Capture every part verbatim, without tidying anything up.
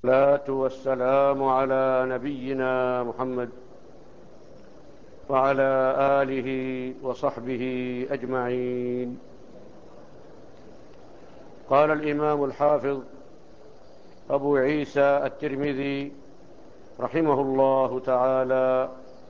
الصلاة والسلام على نبينا محمد وعلى آله وصحبه أجمعين. قال الإمام الحافظ أبو عيسى الترمذي رحمه الله تعالى: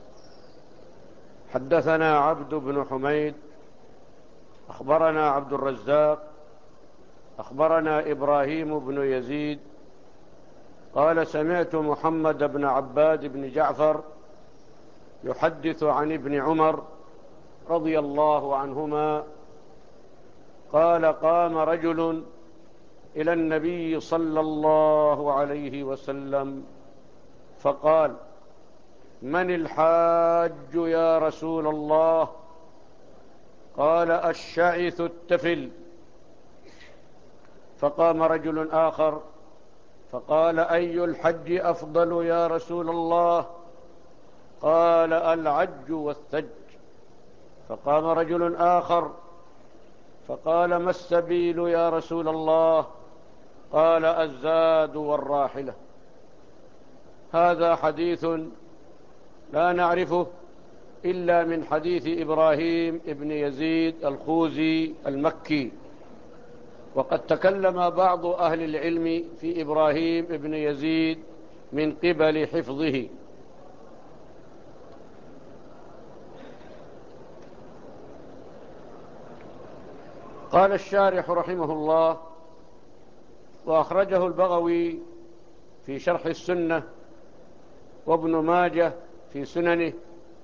حدثنا عبد بن حميد أخبرنا عبد الرزاق أخبرنا إبراهيم بن يزيد قال: سمعت محمد بن عباد بن جعفر يحدث عن ابن عمر رضي الله عنهما قال: قام رجل إلى النبي صلى الله عليه وسلم فقال: من الحاج يا رسول الله؟ قال: الشعث التفل. فقام رجل آخر فقال: أي الحج أفضل يا رسول الله؟ قال: العج والثج. فقام رجل آخر فقال: ما السبيل يا رسول الله؟ قال: الزاد والراحلة. هذا حديث لا نعرفه إلا من حديث إبراهيم بن يزيد الخوزي المكي، وقد تكلم بعض أهل العلم في إبراهيم بن يزيد من قبل حفظه. قال الشارح رحمه الله: وأخرجه البغوي في شرح السنة وابن ماجه في سننه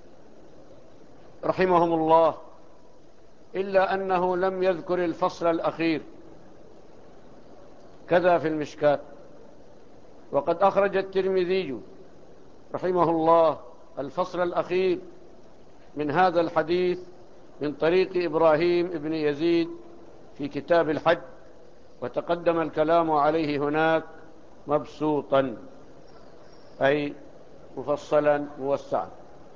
رحمهم الله، إلا أنه لم يذكر الفصل الأخير، كذا في المشكاة. وقد أخرج الترمذي رحمه الله الفصل الأخير من هذا الحديث من طريق إبراهيم بن يزيد في كتاب الحج، وتقدم الكلام عليه هناك مبسوطا، أي مفصلا موسعا.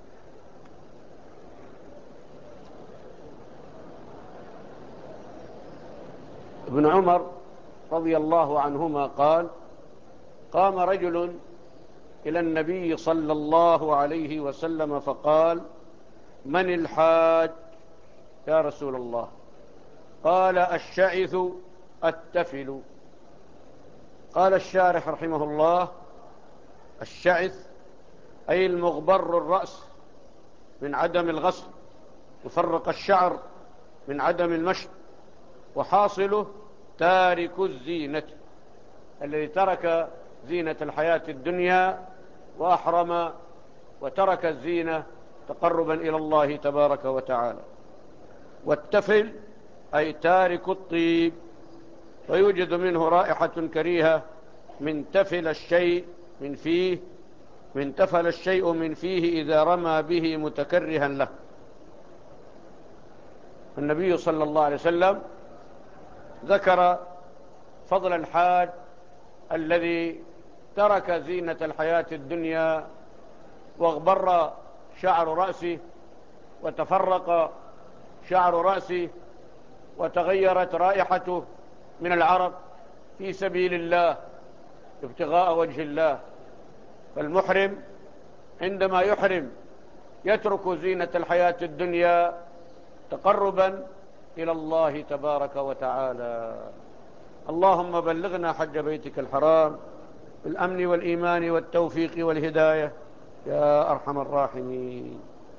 ابن عمر رضي الله عنهما قال: قام رجل إلى النبي صلى الله عليه وسلم فقال: من الحاج يا رسول الله؟ قال: الشعث التفل. قال الشارح رحمه الله: الشعث أي المغبر الرأس من عدم الغسل، مفرق الشعر من عدم المشط، وحاصله تارك الزينة، الذي ترك زينة الحياة الدنيا وأحرم وترك الزينة تقربا إلى الله تبارك وتعالى. والتفل أي تارك الطيب، ويوجد منه رائحة كريهة من تفل الشيء من فيه من تفل الشيء من فيه إذا رمى به متكرها له. النبي صلى الله عليه وسلم ذكر فضل الحاج الذي ترك زينة الحياة الدنيا واغبر شعر رأسه وتفرق شعر رأسه وتغيرت رائحته من العرق في سبيل الله ابتغاء وجه الله. فالمحرم عندما يحرم يترك زينة الحياة الدنيا تقربا إلى الله تبارك وتعالى. اللهم بلغنا حج بيتك الحرام بالأمن والإيمان والتوفيق والهداية يا أرحم الراحمين.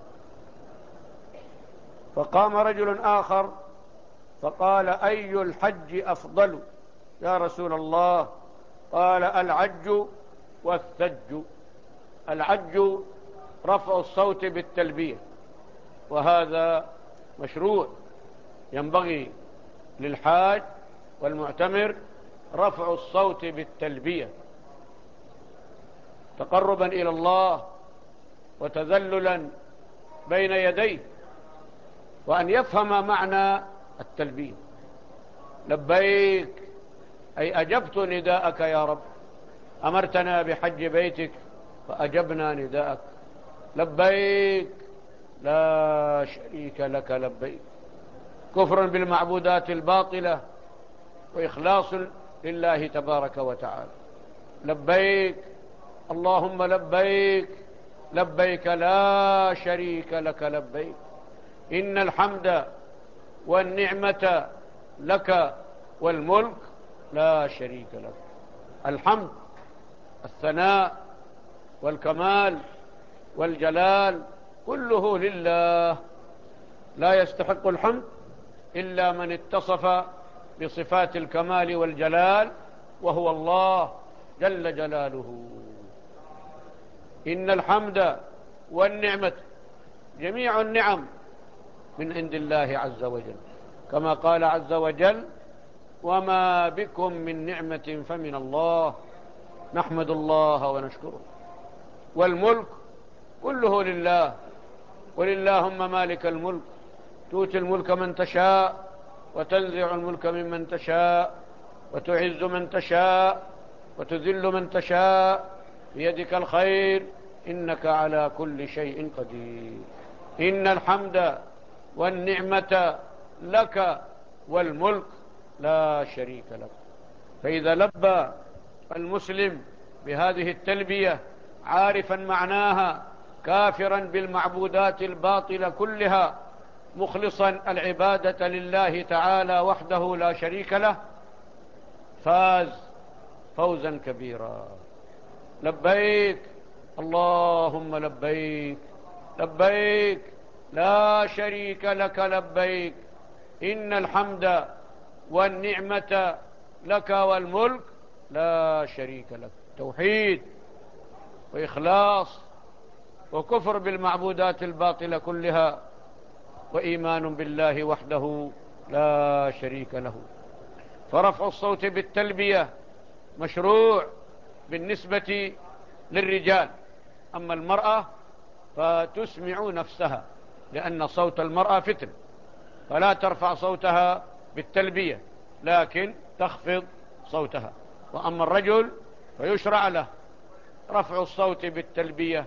فقام رجل آخر فقال: أي الحج أفضل يا رسول الله؟ قال: العج والثج. العج رفع الصوت بالتلبية، وهذا مشروع، ينبغي للحاج والمعتمر رفع الصوت بالتلبية تقربا إلى الله وتذللا بين يديه، وأن يفهم معنى التلبية. لبيك أي أجبت نداءك يا رب، أمرتنا بحج بيتك فأجبنا نداءك. لبيك لا شريك لك لبيك، كفر بالمعبودات الباطلة وإخلاص لله تبارك وتعالى. لبيك اللهم لبيك لبيك لا شريك لك لبيك إن الحمد والنعمة لك والملك لا شريك لك. الحمد الثناء والكمال والجلال كله لله، لا يستحق الحمد إلا من اتصف بصفات الكمال والجلال وهو الله جل جلاله. إن الحمد والنعمة، جميع النعم من عند الله عز وجل، كما قال عز وجل: وما بكم من نعمة فمن الله، نحمد الله ونشكره. والملك كله لله، قل اللهم مالك الملك تؤتي الملك من تشاء وتنزع الملك ممن تشاء وتعز من تشاء وتذل من تشاء بيدك الخير إنك على كل شيء قدير. إن الحمد والنعمة لك والملك لا شريك لك. فإذا لبى المسلم بهذه التلبية عارفا معناها، كافرا بالمعبودات الباطلة كلها، مخلصا العبادة لله تعالى وحده لا شريك له، فاز فوزا كبيرا. لبيك اللهم لبيك لبيك لا شريك لك لبيك إن الحمد والنعمة لك والملك لا شريك لك. توحيد وإخلاص وكفر بالمعبودات الباطلة كلها، وإيمان بالله وحده لا شريك له. فرفع الصوت بالتلبية مشروع بالنسبة للرجال، أما المرأة فتسمع نفسها، لأن صوت المرأة فتن، فلا ترفع صوتها بالتلبية لكن تخفض صوتها. وأما الرجل فيشرع له رفع الصوت بالتلبية.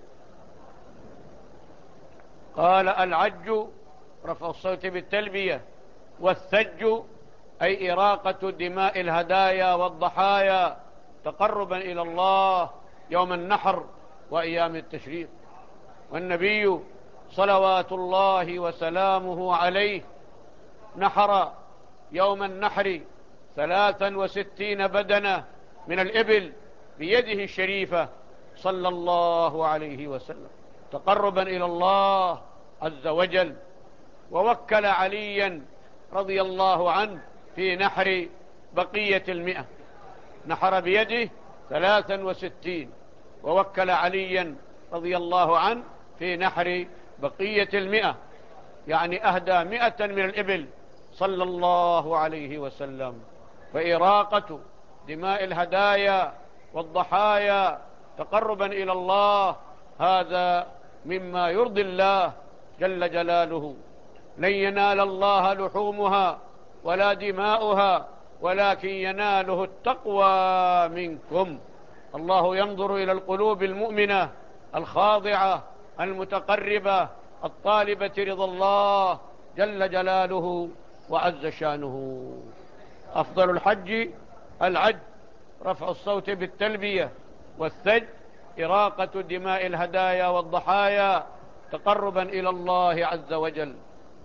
قال: العج رفع الصوت بالتلبية، والثج أي إراقة دماء الهدايا والضحايا تقربا إلى الله يوم النحر وأيام التشريق. والنبي صلوات الله وسلامه عليه نحر يوم النحر ثلاثا وستين بدنة من الإبل بيده الشريفة صلى الله عليه وسلم تقربا إلى الله عز وجل. ووكل عليا رضي الله عنه في نحر بقية المئة، نحر بيده ثلاثا وستين، ووكل عليا رضي الله عنه في نحر بقية المئة، يعني أهدى مئة من الإبل صلى الله عليه وسلم. فإراقة دماء الهدايا والضحايا تقربا إلى الله هذا مما يرضي الله جل جلاله. لن ينال الله لحومها ولا دماؤها ولكن يناله التقوى منكم. الله ينظر إلى القلوب المؤمنة الخاضعة المتقربة الطالبة رضا الله جل جلاله وعز شانه. أفضل الحج العج، رفع الصوت بالتلبية، والثج إراقة دماء الهدايا والضحايا تقربا إلى الله عز وجل.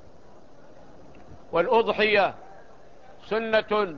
والأضحية سنة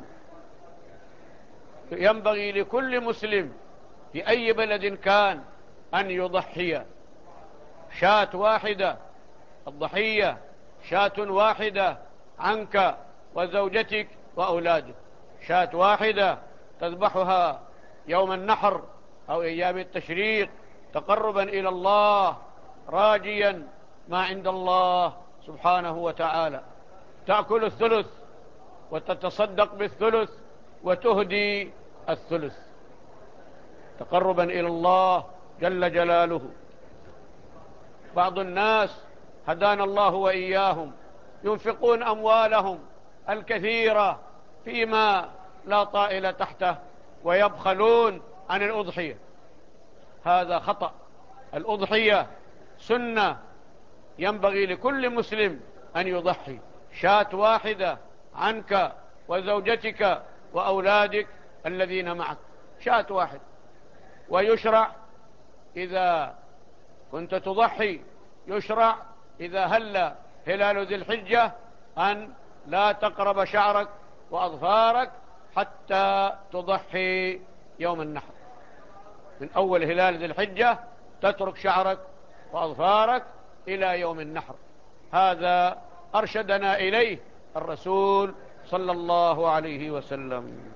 ينبغي لكل مسلم في أي بلد كان أن يضحي شاة واحدة. الضحية شاة واحدة عنك وزوجتك وأولادك، شاة واحدة تذبحها يوم النحر أو أيام التشريق تقربا إلى الله راجيا ما عند الله سبحانه وتعالى. تأكل الثلث وتتصدق بالثلث وتهدي الثلث تقربا إلى الله جل جلاله. بعض الناس هدانا الله وإياهم ينفقون أموالهم الكثيرة فيما لا طائل تحته ويبخلون عن الأضحية، هذا خطأ. الأضحية سنة ينبغي لكل مسلم أن يضحي شاة واحدة عنك وزوجتك وأولادك الذين معك، شاة واحد. ويشرع إذا كنت تضحي، يشرع إذا هل هلال ذي الحجة أن لا تقرب شعرك وأظفارك حتى تضحي يوم النحر. من أول هلال ذي الحجة تترك شعرك وأظفارك إلى يوم النحر. هذا أرشدنا إليه الرسول صلى الله عليه وسلم.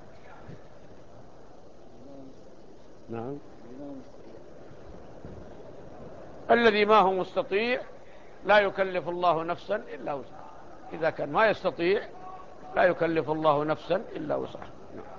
نعم. الذي ما هو مستطيع لا يكلف الله نفسا إلا وسعها. إذا كان ما يستطيع لا يكلف الله نفسا إلا وسعها.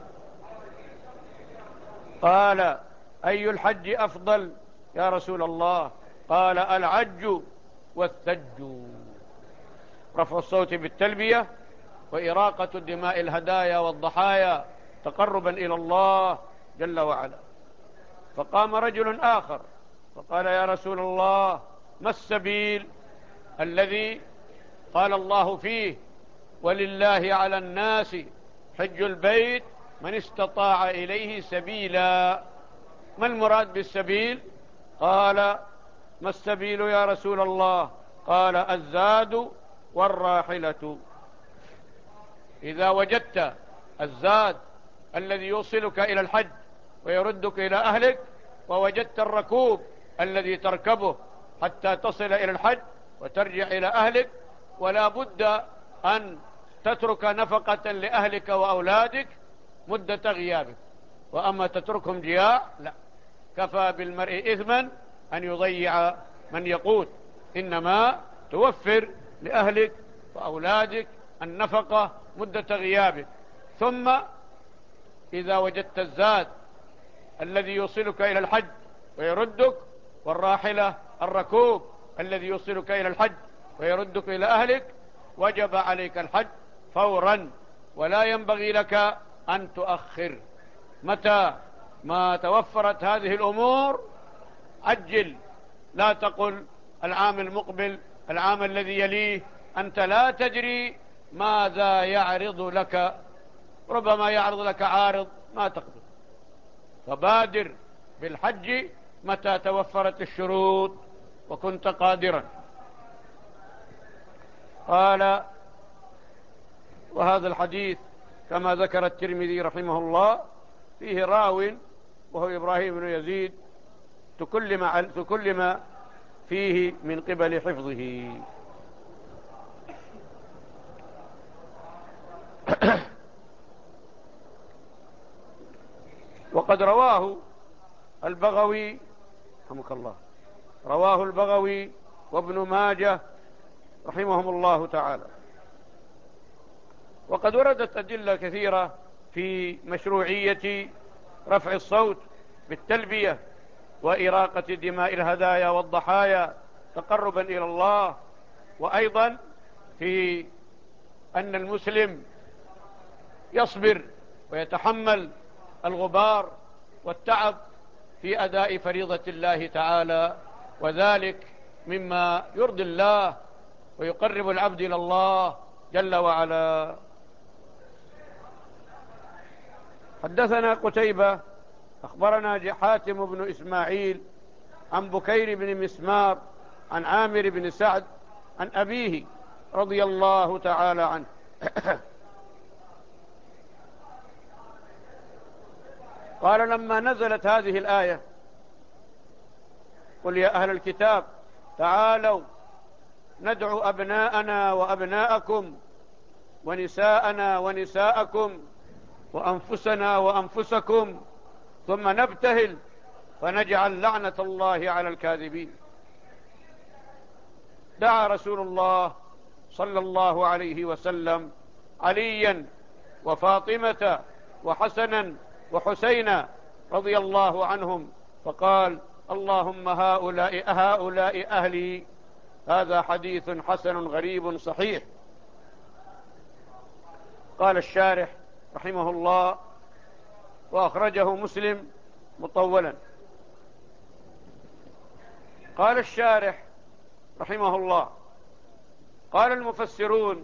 قال: أي الحج أفضل يا رسول الله؟ قال: العج والثج. رفع الصوت بالتلبية وإراقة دماء الهدايا والضحايا تقربا إلى الله جل وعلا. فقام رجل آخر فقال: يا رسول الله، ما السبيل الذي قال الله فيه: ولله على الناس حج البيت من استطاع إليه سبيلا؟ ما المراد بالسبيل؟ قال: ما السبيل يا رسول الله؟ قال: الزاد والراحلة. إذا وجدت الزاد الذي يوصلك إلى الحج ويردك إلى أهلك، ووجدت الركوب الذي تركبه حتى تصل إلى الحج وترجع إلى أهلك، ولا بد أن تترك نفقة لأهلك وأولادك مدة غيابك. وأما تتركهم جياع لا، كفى بالمرء إثما أن يضيع من يقوت. إنما توفر لأهلك وأولادك النفقة مدة غيابك. ثم إذا وجدت الزاد الذي يوصلك إلى الحج ويردك، والراحلة الركوب الذي يوصلك إلى الحج ويردك إلى أهلك، وجب عليك الحج فورا، ولا ينبغي لك أن تؤخر. متى ما توفرت هذه الأمور عجل. لا تقل العام المقبل، العام الذي يليه، أنت لا تدري ماذا يعرض لك. ربما يعرض لك عارض ما تقدر. فبادر بالحج متى توفرت الشروط وكنت قادرا. قال: وهذا الحديث كما ذكر الترمذي رحمه الله فيه راو وهو إبراهيم بن يزيد تكلم تكلم فيه من قبل حفظه. وقد رواه البغوي رحمك الله رواه البغوي وابن ماجه رحمهم الله تعالى. وقد وردت أدلة كثيرة في مشروعية رفع الصوت بالتلبية وإراقة دماء الهدايا والضحايا تقربا إلى الله، وأيضا في أن المسلم يصبر ويتحمل الغبار والتعب في أداء فريضة الله تعالى، وذلك مما يرضي الله ويقرب العبد إلى الله جل وعلا. حدثنا قتيبة أخبرنا حاتم بن إسماعيل عن بكير بن مسمار عن عامر بن سعد عن أبيه رضي الله تعالى عنه قال: لما نزلت هذه الآية: قل يا أهل الكتاب تعالوا ندعو أبناءنا وأبناءكم ونساءنا ونساءكم وأنفسنا وأنفسكم ثم نبتهل فنجعل لعنة الله على الكاذبين، دعا رسول الله صلى الله عليه وسلم عليا وفاطمة وحسنا وحسينا رضي الله عنهم فقال: اللهم هؤلاء هؤلاء أهلي. هذا حديث حسن غريب صحيح. قال الشارح رحمه الله: وأخرجه مسلم مطولا. قال الشارح رحمه الله: قال المفسرون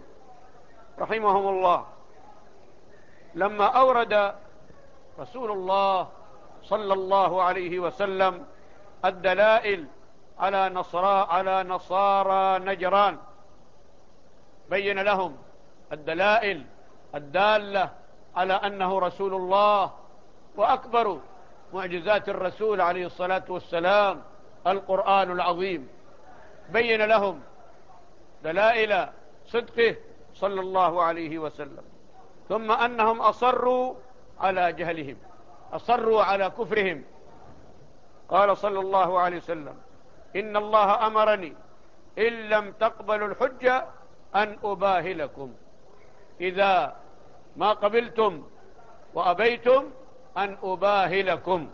رحمهم الله: لما أورد رسول الله صلى الله عليه وسلم الدلائل على نصارى على نصارى نجران. بين لهم الدلائل الدالة على أنه رسول الله. وأكبر معجزات الرسول عليه الصلاة والسلام القرآن العظيم. بين لهم دلائل صدقه صلى الله عليه وسلم. ثم أنهم أصروا على جهلهم، أصروا على كفرهم. قال صلى الله عليه وسلم: إن الله أمرني إن لم تقبلوا الحجة أن أباهلكم، إذا ما قبلتم وأبيتم أن أباهلكم.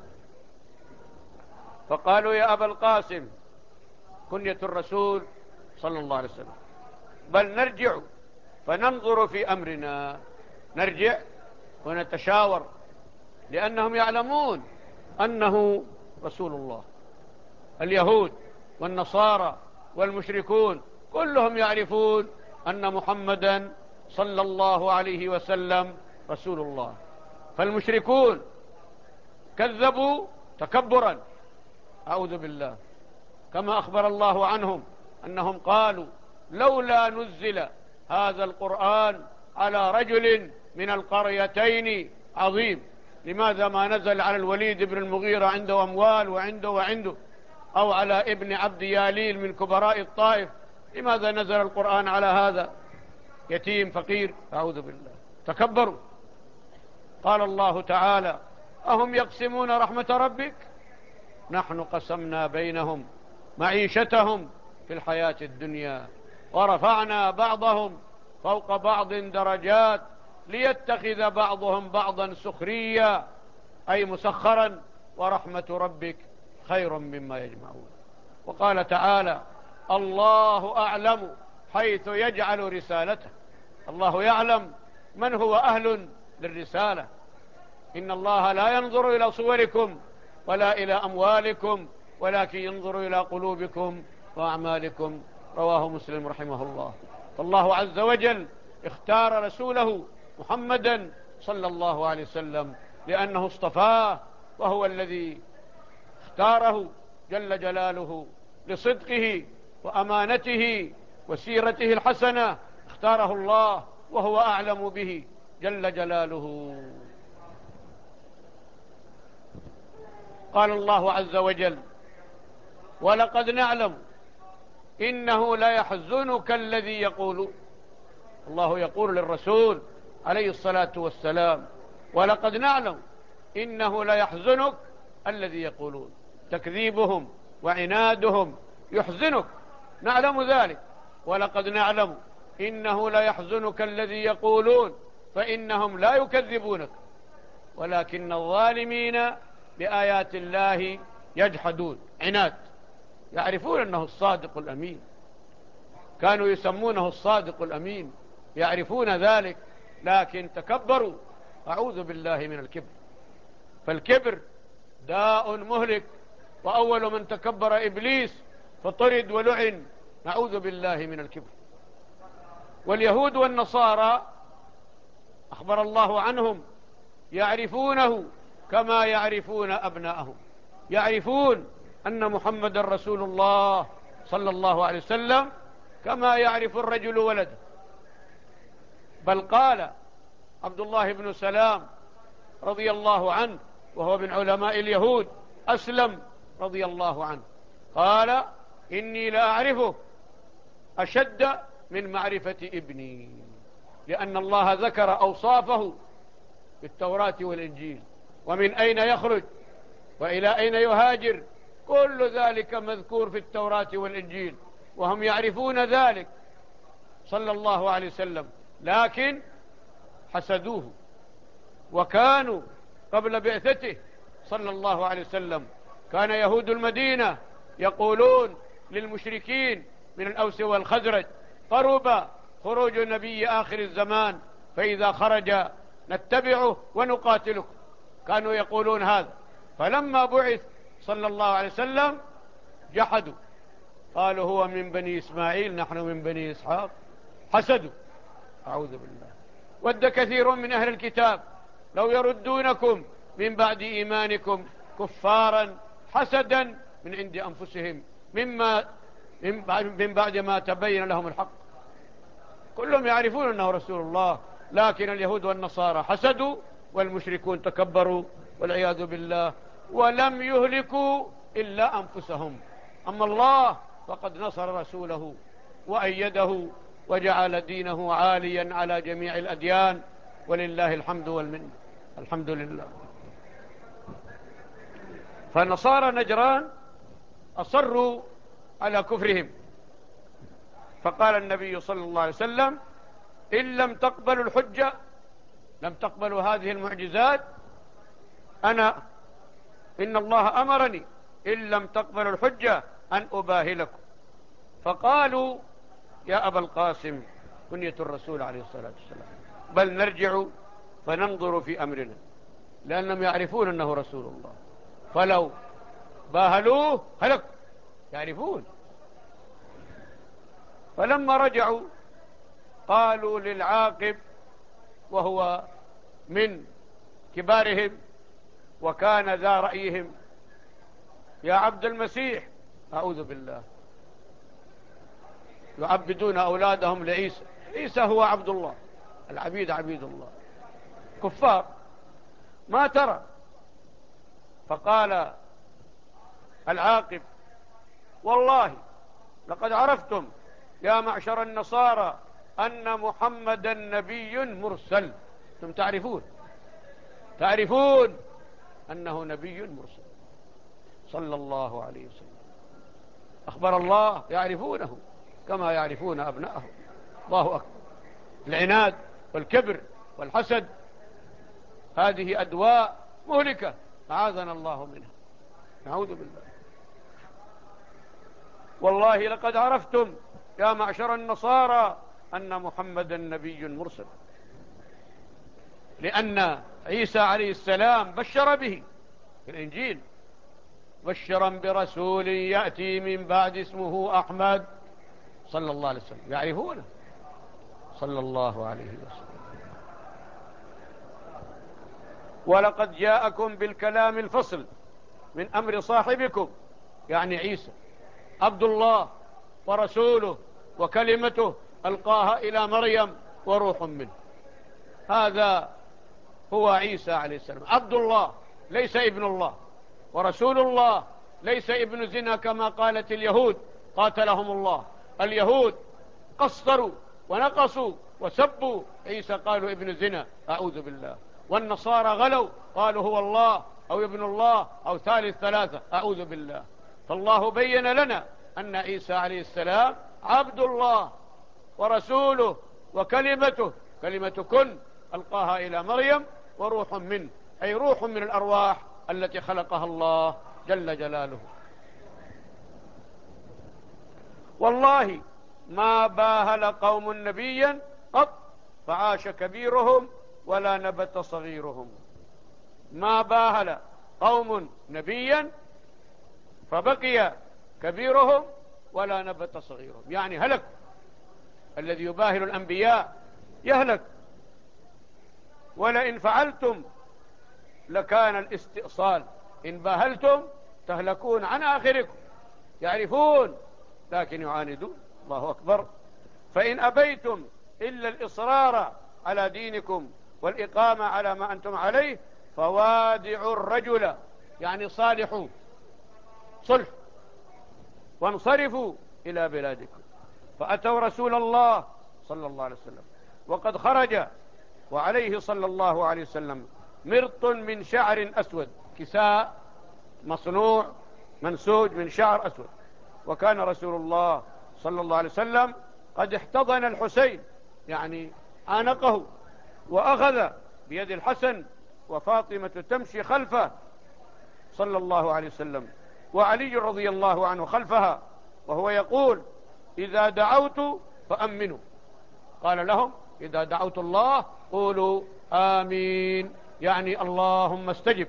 فقالوا: يا أبا القاسم، كنية الرسول صلى الله عليه وسلم، بل نرجع فننظر في أمرنا، نرجع ونتشاور، لأنهم يعلمون أنه رسول الله. اليهود والنصارى والمشركون كلهم يعرفون أن محمدا صلى الله عليه وسلم رسول الله. فالمشركون كذبوا تكبرا، أعوذ بالله، كما أخبر الله عنهم أنهم قالوا: لولا نزل هذا القرآن على رجل من القريتين عظيم. لماذا ما نزل على الوليد بن المغيرة عنده أموال وعنده وعنده، أو على ابن عبد ياليل من كبراء الطائف؟ لماذا نزل القرآن على هذا يتيم فقير؟ أعوذ بالله، تكبروا. قال الله تعالى: أهم يقسمون رحمة ربك؟ نحن قسمنا بينهم معيشتهم في الحياة الدنيا ورفعنا بعضهم فوق بعض درجات ليتخذ بعضهم بعضا سخريا، أي مسخرا، ورحمة ربك خير مما يجمعون. وقال تعالى: الله أعلم حيث يجعل رسالته. الله يعلم من هو أهل للرسالة. إن الله لا ينظر إلى صوركم ولا إلى أموالكم، ولكن ينظر إلى قلوبكم وأعمالكم. رواه مسلم رحمه الله. فالله عز وجل اختار رسوله محمدا صلى الله عليه وسلم لأنه اصطفاه، وهو الذي اختاره جل جلاله لصدقه وأمانته وسيرته الحسنة. اختاره الله وهو أعلم به جل جلاله. قال الله عز وجل: ولقد نعلم إنه لا يحزنك الذي يقول. الله يقول للرسول عليه الصلاة والسلام: ولقد نعلم إنه لا يحزنك الذي يقولون. تكذيبهم وعنادهم يحزنك، نعلم ذلك. ولقد نعلم إنه لا يحزنك الذي يقولون فإنهم لا يكذبونك ولكن الظالمين بآيات الله يجحدون. عناد، يعرفون أنه الصادق الأمين، كانوا يسمونه الصادق الأمين، يعرفون ذلك، لكن تكبروا. أعوذ بالله من الكبر. فالكبر داء مهلك، وأول من تكبر إبليس فطرد ولعن. نعوذ بالله من الكبر. واليهود والنصارى أخبر الله عنهم يعرفونه كما يعرفون أبناءهم، يعرفون أن محمد رسول الله صلى الله عليه وسلم كما يعرف الرجل ولده. بل قال عبد الله بن سلام رضي الله عنه، وهو من علماء اليهود، أسلم رضي الله عنه، قال: إني لا أعرفه أشد من معرفة ابني، لأن الله ذكر أوصافه في التوراة والإنجيل، ومن أين يخرج وإلى أين يهاجر، كل ذلك مذكور في التوراة والإنجيل، وهم يعرفون ذلك صلى الله عليه وسلم، لكن حسدوه. وكانوا قبل بعثته صلى الله عليه وسلم كان يهود المدينة يقولون للمشركين من الأوس والخزرج: قرب خروج نبي آخر الزمان، فإذا خرج نتبعه ونقاتلكم. كانوا يقولون هذا. فلما بعث صلى الله عليه وسلم جحدوا، قالوا: هو من بني إسماعيل، نحن من بني إسحاق. حسدوا، أعوذ بالله. ود كثير من أهل الكتاب لو يردونكم من بعد إيمانكم كفارا حسدا من عند أنفسهم مما من بعد ما تبين لهم الحق. كلهم يعرفون أنه رسول الله، لكن اليهود والنصارى حسدوا والمشركون تكبروا والعياذ بالله، ولم يهلكوا إلا أنفسهم. أما الله فقد نصر رسوله وأيده وجعل دينه عاليا على جميع الأديان، ولله الحمد والمنة. الحمد لله. فنصارى نجران أصروا على كفرهم، فقال النبي صلى الله عليه وسلم: إن لم تقبلوا الحجة، لم تقبلوا هذه المعجزات، أنا إن الله أمرني إن لم تقبلوا الحجة أن أباهلكم. فقالوا: يا أبا القاسم، كنية الرسول عليه الصلاة والسلام، بل نرجع فننظر في أمرنا، لأنهم يعرفون أنه رسول الله، فلو باهلوه هلك، يعرفون. فلما رجعوا قالوا للعاقب، وهو من كبارهم وكان ذا رأيهم: يا عبد المسيح، أعوذ بالله، يعبدون أولادهم لعيسى. عيسى هو عبد الله، العبيد عبيد الله، كفار، ما ترى. فقال العاقب: والله لقد عرفتم يا معشر النصارى أن محمدا نبي مرسل. أنتم تعرفون تعرفون أنه نبي مرسل صلى الله عليه وسلم. أخبر الله يعرفونه كما يعرفون أبنائهم. الله أكبر. العناد والكبر والحسد هذه أدواء مهلكة، أعاذنا الله منها، نعوذ بالله. والله لقد عرفتم يا معشر النصارى أن محمدا نبي مرسل، لأن عيسى عليه السلام بشر به في الإنجيل: بشرا برسول يأتي من بعد اسمه أحمد، صلى الله عليه وسلم. يعرفونه صلى الله عليه وسلم. ولقد جاءكم بالكلام الفصل من أمر صاحبكم، يعني عيسى، عبد الله ورسوله وكلمته ألقاها إلى مريم وروح منه. هذا هو عيسى عليه السلام، عبد الله ليس ابن الله، ورسول الله ليس ابن زنا كما قالت اليهود قاتلهم الله. اليهود قصروا ونقصوا وسبوا عيسى، قالوا ابن زنا، أعوذ بالله. والنصارى غلوا قالوا هو الله أو ابن الله أو ثالث ثلاثة، أعوذ بالله. فالله بين لنا أن عيسى عليه السلام عبد الله ورسوله وكلمته، كلمة كن ألقاها إلى مريم وروح منه، أي روح من الأرواح التي خلقها الله جل جلاله. والله ما باهل قوم نبيا قط فعاش كبيرهم ولا نبت صغيرهم. ما باهل قوم نبيا فبقي كبيرهم ولا نبت صغيرهم، يعني هلك. الذي يباهل الأنبياء يهلك. ولئن فعلتم لكان الاستئصال، إن باهلتم تهلكون عن آخركم. يعرفون لكن يعاندون. الله أكبر. فإن أبيتم إلا الإصرار على دينكم والإقامة على ما أنتم عليه فوادعوا الرجل، يعني صالحوا صلح وانصرفوا إلى بلادكم. فأتوا رسول الله صلى الله عليه وسلم وقد خرج وعليه صلى الله عليه وسلم مرط من شعر أسود، كساء مصنوع منسوج من شعر أسود. وكان رسول الله صلى الله عليه وسلم قد احتضن الحسين، يعني عانقه، وأخذ بيد الحسن وفاطمة تمشي خلفه صلى الله عليه وسلم، وعلي رضي الله عنه خلفها، وهو يقول: إذا دعوت فأمنوا. قال لهم: إذا دعوت الله قولوا آمين، يعني اللهم استجب.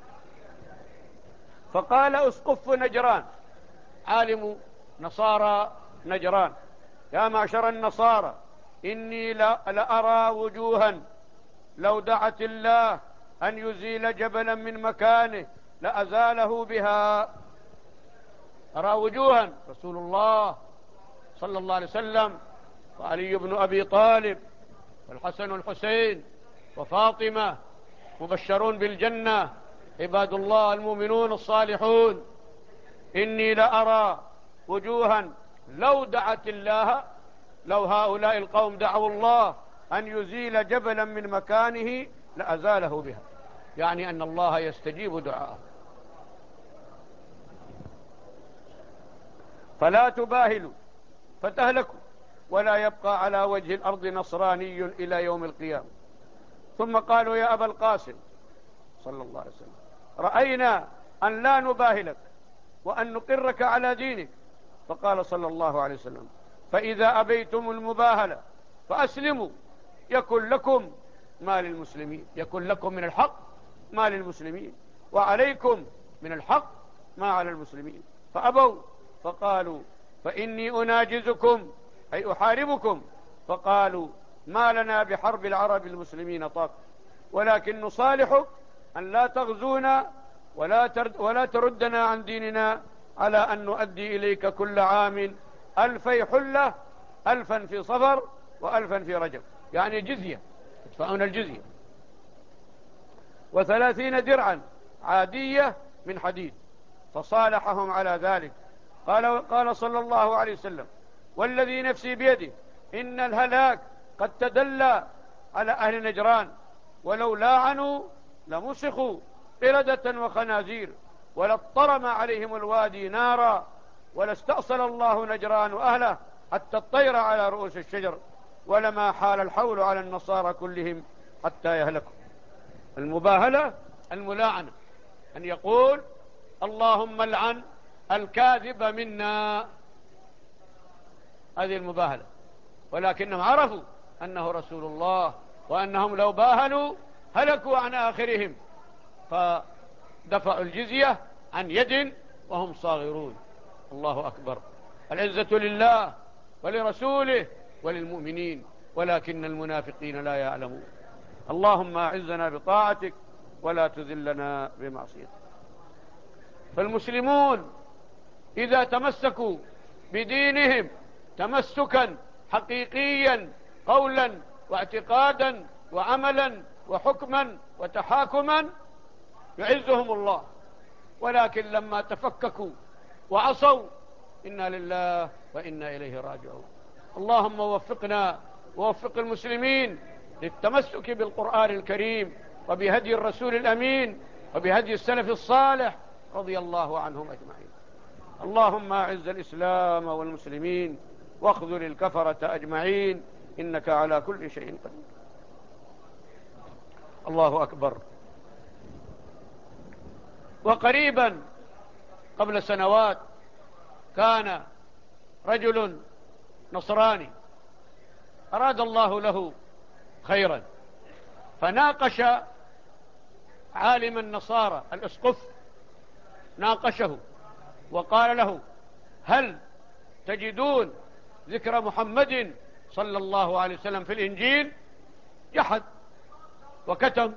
فقال أسقف نجران، عالم نصارى نجران: يا معشر النصارى، إني لأرى وجوها لو دعت الله أن يزيل جبلا من مكانه لأزاله بها. أرى وجوها رسول الله صلى الله عليه وسلم وعلي بن أبي طالب والحسن والحسين وفاطمة مبشرون بالجنة، عباد الله المؤمنون الصالحون. إني لأرى وجوها لو دعت الله، لو هؤلاء القوم دعوا الله أن يزيل جبلا من مكانه لأزاله بها، يعني أن الله يستجيب دعاءه. فلا تباهلوا فتهلكوا ولا يبقى على وجه الأرض نصراني إلى يوم القيامة. ثم قالوا يا أبا القاسم صلى الله عليه وسلم، رأينا أن لا نباهلك وأن نقرك على دينك. فقال صلى الله عليه وسلم فإذا أبيتم المباهلة فأسلموا يكن لكم ما للمسلمين، يكن لكم من الحق ما للمسلمين وعليكم من الحق ما على المسلمين. فأبوا، فقالوا فإني أناجزكم أي أحاربكم. فقالوا ما لنا بحرب العرب المسلمين طاق، ولكن نصالحك أن لا تغزونا ولا, ترد ولا تردنا عن ديننا على أن نؤدي إليك كل عام ألفي حلة، ألفا في صفر وألفا في رجب، يعني جزية تدفعون الجزية، وثلاثين درعا عادية من حديد. فصالحهم على ذلك. قال, قال صلى الله عليه وسلم والذي نفسي بيده إن الهلاك قد تدلى على أهل نجران، ولو لاعنوا لمسخوا قردة وخنازير، ولاضطرم عليهم الوادي نارا، ولاستأصل الله نجران أهله حتى الطير على رؤوس الشجر، ولما حال الحول على النصارى كلهم حتى يهلكوا. المباهلة الملاعنة، أن يقول اللهم لعن الكاذب منا، هذه المباهلة. ولكنهم عرفوا أنه رسول الله وأنهم لو باهلوا هلكوا عن آخرهم، فدفعوا الجزية عن يد وهم صاغرون. الله أكبر. العزة لله ولرسوله وللمؤمنين ولكن المنافقين لا يعلمون. اللهم أعزنا بطاعتك ولا تذلنا بمعصيتك. فالمسلمون إذا تمسكوا بدينهم تمسكا حقيقيا قولا واعتقادا وعملا وحكما وتحاكما يعزهم الله. ولكن لما تفككوا وعصوا إنا لله وإنا إليه راجعون. اللهم وفقنا ووفق المسلمين للتمسك بالقرآن الكريم وبهدي الرسول الأمين وبهدي السلف الصالح رضي الله عنهم أجمعين. اللهم أعز الإسلام والمسلمين واخذل الكفرة أجمعين إنك على كل شيء قدير. الله أكبر. وقريبا قبل سنوات كان رجل نصراني أراد الله له خيرا، فناقش عالم النصارى الأسقف، ناقشه وقال له هل تجدون ذكر محمد صلى الله عليه وسلم في الإنجيل؟ جحد وكتم.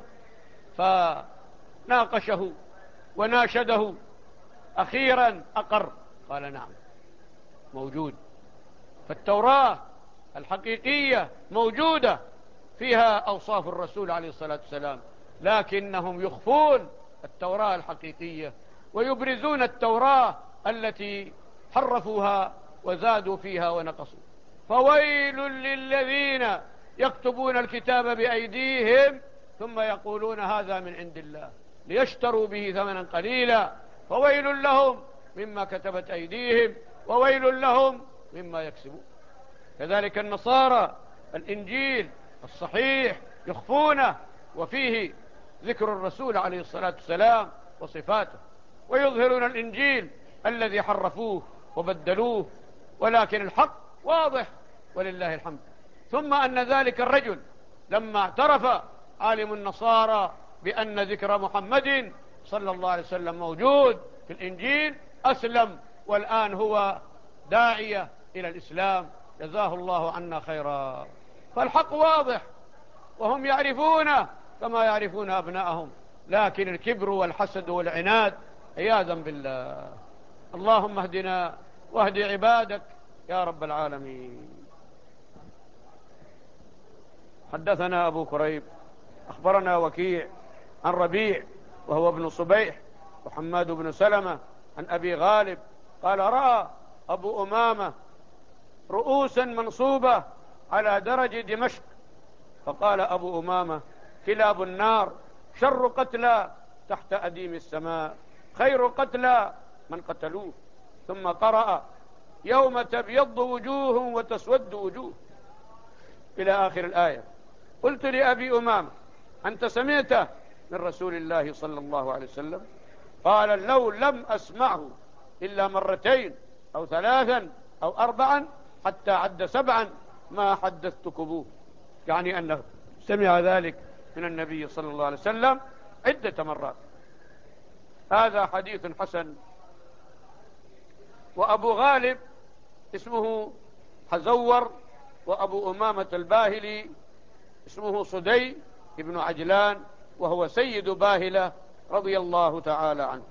فناقشه وناشده، أخيرا أقر قال نعم موجود. فالتوراة الحقيقية موجودة فيها أوصاف الرسول عليه الصلاة والسلام، لكنهم يخفون التوراة الحقيقية ويبرزون التوراة التي حرفوها وزادوا فيها ونقصوا. فويل للذين يكتبون الكتاب بأيديهم ثم يقولون هذا من عند الله ليشتروا به ثمنا قليلا، فويل لهم مما كتبت أيديهم وويل لهم مما يكسبون. كذلك النصارى الإنجيل الصحيح يخفونه وفيه ذكر الرسول عليه الصلاة والسلام وصفاته، ويظهرون الإنجيل الذي حرفوه وبدلوه، ولكن الحق واضح ولله الحمد. ثم أن ذلك الرجل لما اعترف عالم النصارى بأن ذكر محمد صلى الله عليه وسلم موجود في الإنجيل أسلم، والآن هو داعية إلى الإسلام، جزاه الله عنا خيرا. فالحق واضح وهم يعرفونه كما يعرفون أبنائهم، لكن الكبر والحسد والعناد عياذا بالله. اللهم اهدنا واهد عبادك يا رب العالمين. حدثنا أبو كريب أخبرنا وكيع عن ربيع وهو ابن صبيح وحماد بن سلمة عن أبي غالب قال رأى أبو أمامة رؤوسا منصوبة على درج دمشق، فقال أبو أمامة كلاب النار شر قتلى تحت أديم السماء، خير قتلى من قتلوه. ثم قرأ يوم تبيض وجوه وتسود وجوه إلى آخر الآية. قلت لأبي أمامة أنت سمعته من رسول الله صلى الله عليه وسلم؟ قال لو لم أسمعه إلا مرتين أو ثلاثا أو أربعا حتى عد سبعا ما حدثتكم، يعني أنه سمع ذلك من النبي صلى الله عليه وسلم عدة مرات. هذا حديث حسن. وأبو غالب اسمه حزور، وأبو أمامة الباهلي اسمه صدي ابن عجلان، وهو سيد باهلة رضي الله تعالى عنه.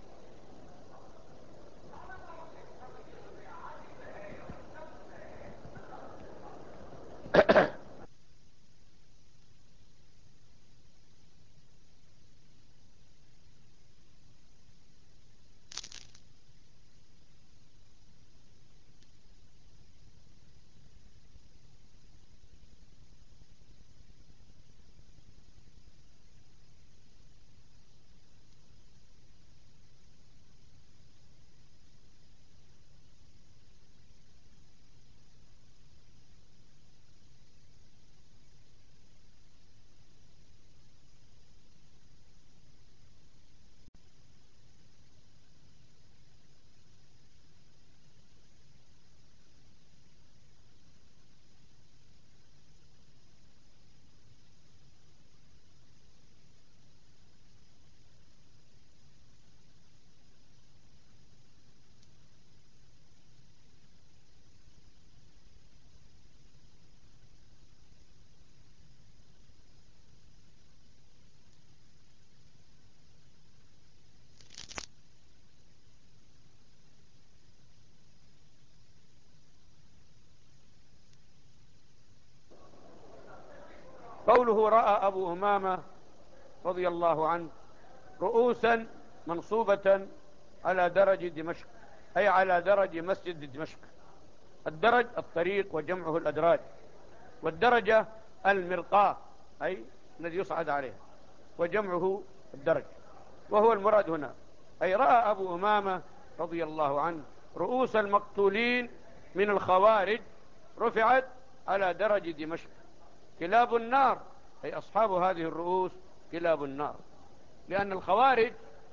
قوله رأى أبو أمامة رضي الله عنه رؤوسا منصوبة على درج دمشق، أي على درج مسجد دمشق. الدرج الطريق وجمعه الأدراج، والدرجة المرقاة أي الذي يصعد عليها، وجمعه الدرج، وهو المراد هنا. أي رأى أبو أمامة رضي الله عنه رؤوس المقتولين من الخوارج رفعت على درج دمشق. كلاب النار أي أصحاب هذه الرؤوس كلاب النار، لأن الخوارج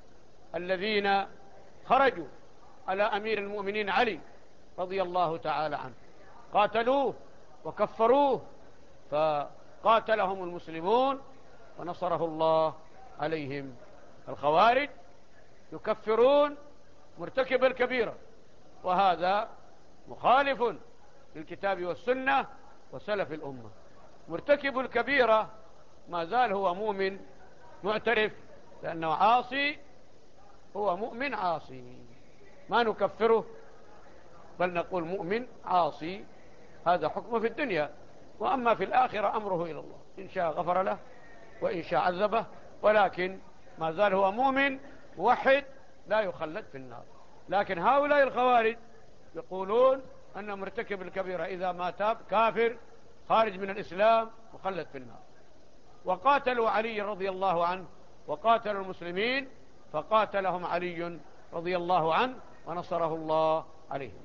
الذين خرجوا على أمير المؤمنين علي رضي الله تعالى عنه قاتلوه وكفروه، فقاتلهم المسلمون ونصره الله عليهم. الخوارج يكفرون مرتكب الكبيرة، وهذا مخالف للكتاب والسنة وسلف الأمة. مرتكب الكبيرة ما زال هو مؤمن معترف لأنه عاصي، هو مؤمن عاصي، ما نكفره بل نقول مؤمن عاصي. هذا حكمه في الدنيا، وأما في الآخرة أمره إلى الله، إن شاء غفر له وإن شاء عذبه، ولكن ما زال هو مؤمن موحد لا يخلد في النار. لكن هؤلاء الخوارج يقولون أن مرتكب الكبيرة إذا ما تاب كافر خارج من الإسلام مخلد في النار. وقاتلوا علي رضي الله عنه وقاتلوا المسلمين، فقاتلهم علي رضي الله عنه ونصره الله عليهم.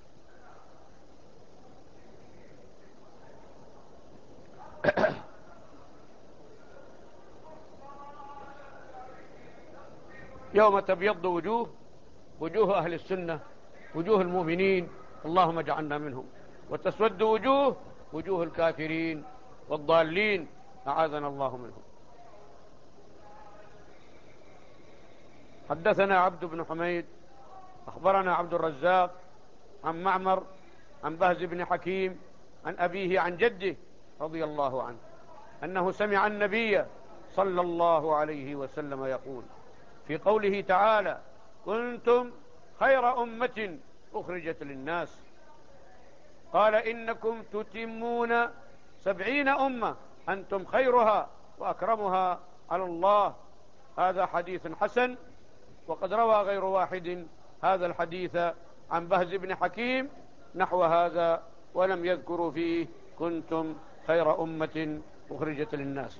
يوم تبيض وجوه، وجوه أهل السنة، وجوه المؤمنين اللهم اجعلنا منهم، وتسود وجوه، وجوه الكافرين والضالين أعاذنا الله منهم. حدثنا عبد بن حميد أخبرنا عبد الرزاق عن معمر عن بهز بن حكيم عن أبيه عن جده رضي الله عنه أنه سمع النبي صلى الله عليه وسلم يقول في قوله تعالى: كنتم خير أمة أخرجت للناس، قال: إنكم تتمون سبعين أمة أنتم خيرها وأكرمها على الله. هذا حديث حسن، وقد روى غير واحد هذا الحديث عن بهز بن حكيم نحو هذا، ولم يذكروا فيه كنتم خير أمة أخرجت للناس.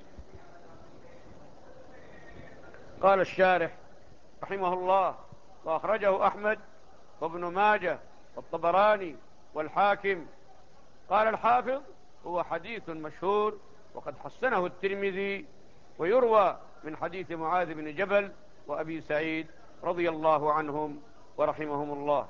قال الشارح رحمه الله: وأخرجه أحمد وابن ماجه والطبراني والحاكم. قال الحافظ: هو حديث مشهور، وقد حسنه الترمذي، ويروى من حديث معاذ بن جبل وأبي سعيد رضي الله عنهم ورحمهم الله.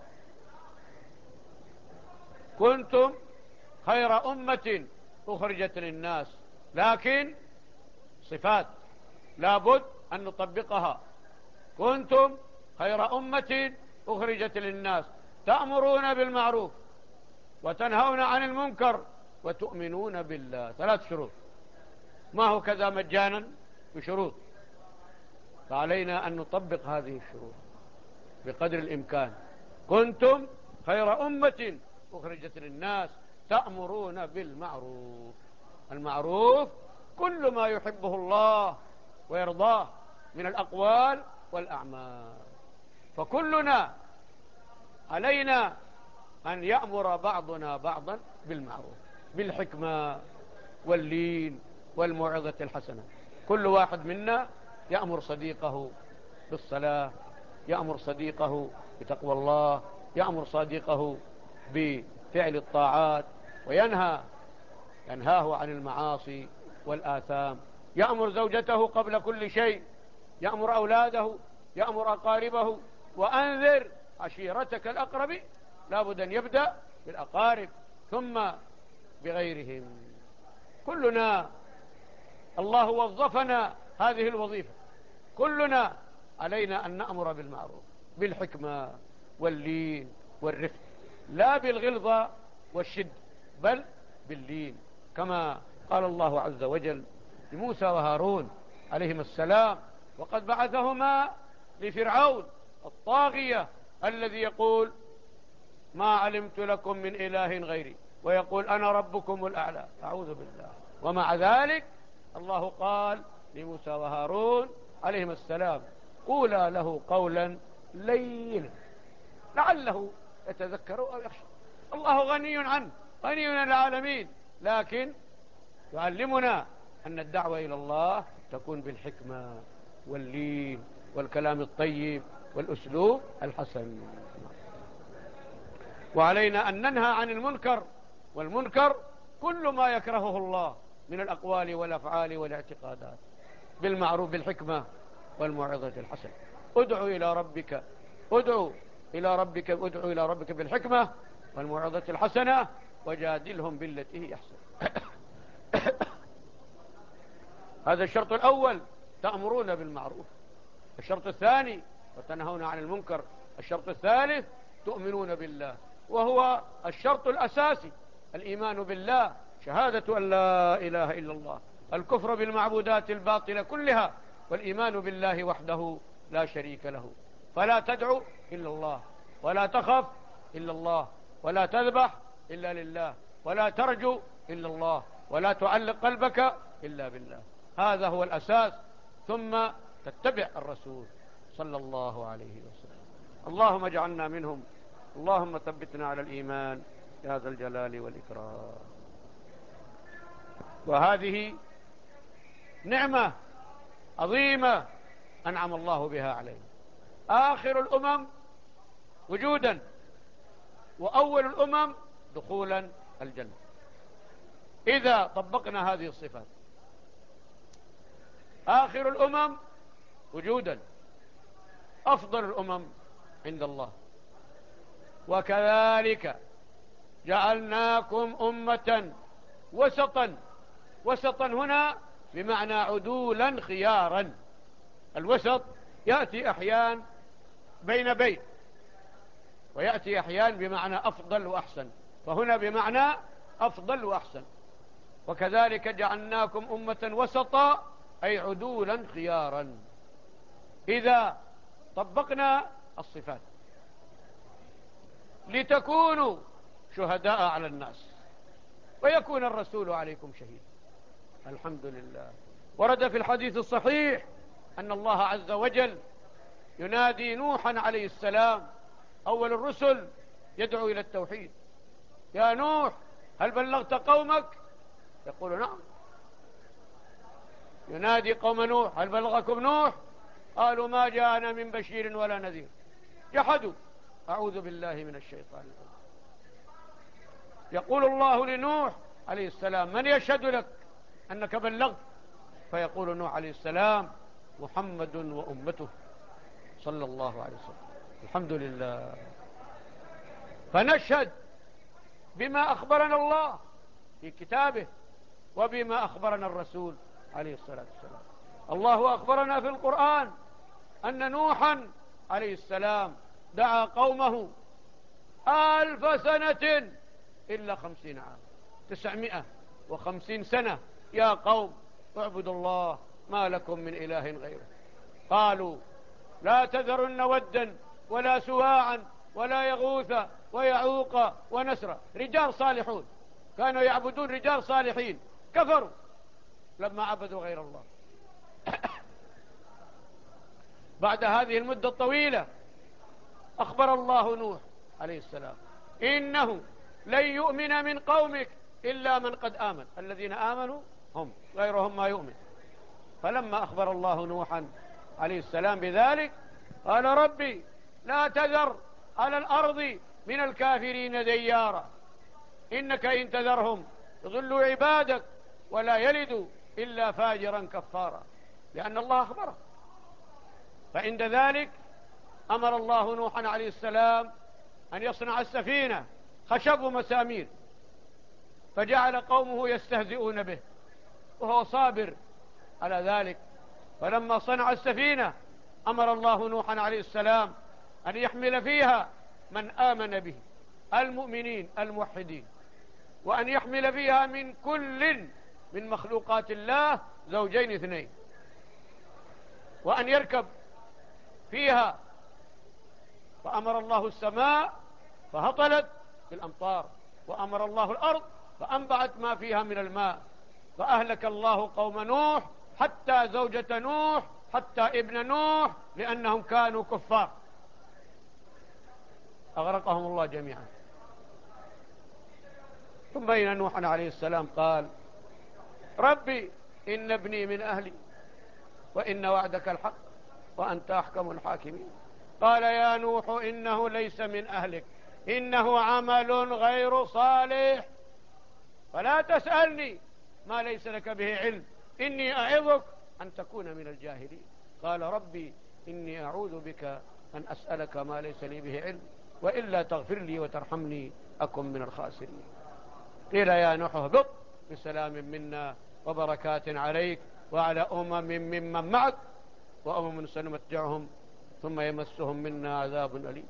كنتم خير أمة أخرجت للناس، لكن صفات لابد أن نطبقها. كنتم خير أمة أخرجت للناس تأمرون بالمعروف وتنهون عن المنكر وتؤمنون بالله. ثلاث شروط، ما هو كذا مجانا، بشروط، فعلينا أن نطبق هذه الشروط بقدر الإمكان. كنتم خير أمة أخرجت للناس تأمرون بالمعروف. المعروف كل ما يحبه الله ويرضاه من الأقوال والأعمال، فكلنا علينا أن يأمر بعضنا بعضا بالمعروف بالحكمة واللين والموعظة الحسنة. كل واحد منا يأمر صديقه بالصلاة، يأمر صديقه بتقوى الله، يأمر صديقه بفعل الطاعات، وينهى ينهاه عن المعاصي والآثام. يأمر زوجته قبل كل شيء، يأمر أولاده، يأمر أقاربه. وأنذر عشيرتك الأقرب، لابد أن يبدأ بالأقارب ثم بغيرهم. كلنا الله وظفنا هذه الوظيفة، كلنا علينا أن نأمر بالمعروف بالحكمة واللين والرفق، لا بالغلظة والشد، بل باللين، كما قال الله عز وجل لموسى وهارون عليهما السلام، وقد بعثهما لفرعون الطاغية الذي يقول: ما علمت لكم من إله غيري، ويقول: أنا ربكم الأعلى. أعوذ بالله. ومع ذلك الله قال لموسى وهارون عليهما السلام: قولا له قولا لينا لعله يتذكر أو يخشى. الله غني عنه، غني عن العالمين، لكن يعلمنا أن الدعوة إلى الله تكون بالحكمة واللين والكلام الطيب والأسلوب الحسن. وعلينا أن ننهى عن المنكر، والمنكر كل ما يكرهه الله من الأقوال والأفعال والاعتقادات، بالمعروف بالحكمة والموعظة الحسنة. ادعو إلى ربك ادعو إلى ربك ادعو إلى ربك بالحكمة والموعظة الحسنة وجادلهم بالتي هي أحسن. هذا الشرط الأول، تأمرون بالمعروف. الشرط الثاني: وتنهون عن المنكر. الشرط الثالث: تؤمنون بالله، وهو الشرط الأساسي، الإيمان بالله، شهادة أن لا إله إلا الله، الكفر بالمعبودات الباطلة كلها، والإيمان بالله وحده لا شريك له. فلا تدعو إلا الله، ولا تخف إلا الله، ولا تذبح إلا لله، ولا ترجو إلا الله، ولا تعلق قلبك إلا بالله. هذا هو الأساس، ثم تتبع الرسول صلى الله عليه وسلم. اللهم اجعلنا منهم، اللهم ثبتنا على الإيمان يا ذا الجلال والإكرام. وهذه نعمة عظيمة أنعم الله بها علينا، آخر الأمم وجودا وأول الأمم دخولا الجنة، إذا طبقنا هذه الصفات. آخر الأمم وجودا، أفضل الأمم عند الله. وكذلك جعلناكم أمة وسطا. وسطا هنا بمعنى عدولا خيارا. الوسط يأتي أحيان بين بين، ويأتي أحيان بمعنى أفضل وأحسن، فهنا بمعنى أفضل وأحسن. وكذلك جعلناكم أمة وسطا، أي عدولا خيارا. إذا طبقنا الصفات لتكونوا شهداء على الناس ويكون الرسول عليكم شهيد. الحمد لله. ورد في الحديث الصحيح أن الله عز وجل ينادي نوحا عليه السلام أول الرسل، يدعو إلى التوحيد: يا نوح هل بلغت قومك؟ يقول نعم. ينادي قوم نوح: هل بلغكم نوح؟ قالوا ما جاءنا من بشير ولا نذير. جحدوا. أعوذ بالله من الشيطان الرجيم. يقول الله لنوح عليه السلام: من يشهد لك أنك بلغت؟ فيقول نوح عليه السلام: محمد وأمته صلى الله عليه وسلم. الحمد لله. فنشهد بما أخبرنا الله في كتابه وبما أخبرنا الرسول عليه الصلاة والسلام. الله أخبرنا في القرآن أن نوحا عليه السلام دعا قومه ألف سنة إلا خمسين عام، تسعمائة وخمسين سنة. يا قوم اعبدوا الله ما لكم من إله غيره. قالوا لا تذرن ودا ولا سواعا ولا يغوث ويعوق ونسرا. رجال صالحون كانوا يعبدون رجال صالحين، كفروا لما عبدوا غير الله. بعد هذه المدة الطويلة أخبر الله نوح عليه السلام: إنه لن يؤمن من قومك إلا من قد آمن. الذين آمنوا هم، غيرهم ما يؤمن. فلما أخبر الله نوحا عليه السلام بذلك قال: ربي لا تذر على الأرض من الكافرين ديارا، إنك إن تذرهم يضلوا عبادك ولا يلدوا إلا فاجرا كفارا. لأن الله أخبره. فعند ذلك أمر الله نوحا عليه السلام أن يصنع السفينة خشب ومسامير، فجعل قومه يستهزئون به وهو صابر على ذلك. فلما صنع السفينة أمر الله نوحا عليه السلام أن يحمل فيها من آمن به، المؤمنين الموحدين، وأن يحمل فيها من كل من مخلوقات الله زوجين اثنين، وأن يركب فيها. فأمر الله السماء فهطلت بالأمطار، وأمر الله الأرض فأنبعت ما فيها من الماء. فأهلك الله قوم نوح حتى زوجة نوح حتى ابن نوح، لأنهم كانوا كفار، أغرقهم الله جميعا. ثم إن نوحا عليه السلام قال: ربي إن ابني من أهلي وإن وعدك الحق وأنت أحكم الحاكمين. قال: يا نوح إنه ليس من أهلك، إنه عمل غير صالح، فلا تسألني ما ليس لك به علم، إني أعظك أن تكون من الجاهلين. قال: ربي إني أعوذ بك أن أسألك ما ليس لي به علم، وإلا تغفر لي وترحمني أكن من الخاسرين. قيل: يا نوح اهبط بسلام منا وبركات عليك وعلى أمم ممن معك وأمم سنمتعهم ثم يمسهم منا عذاب أليم.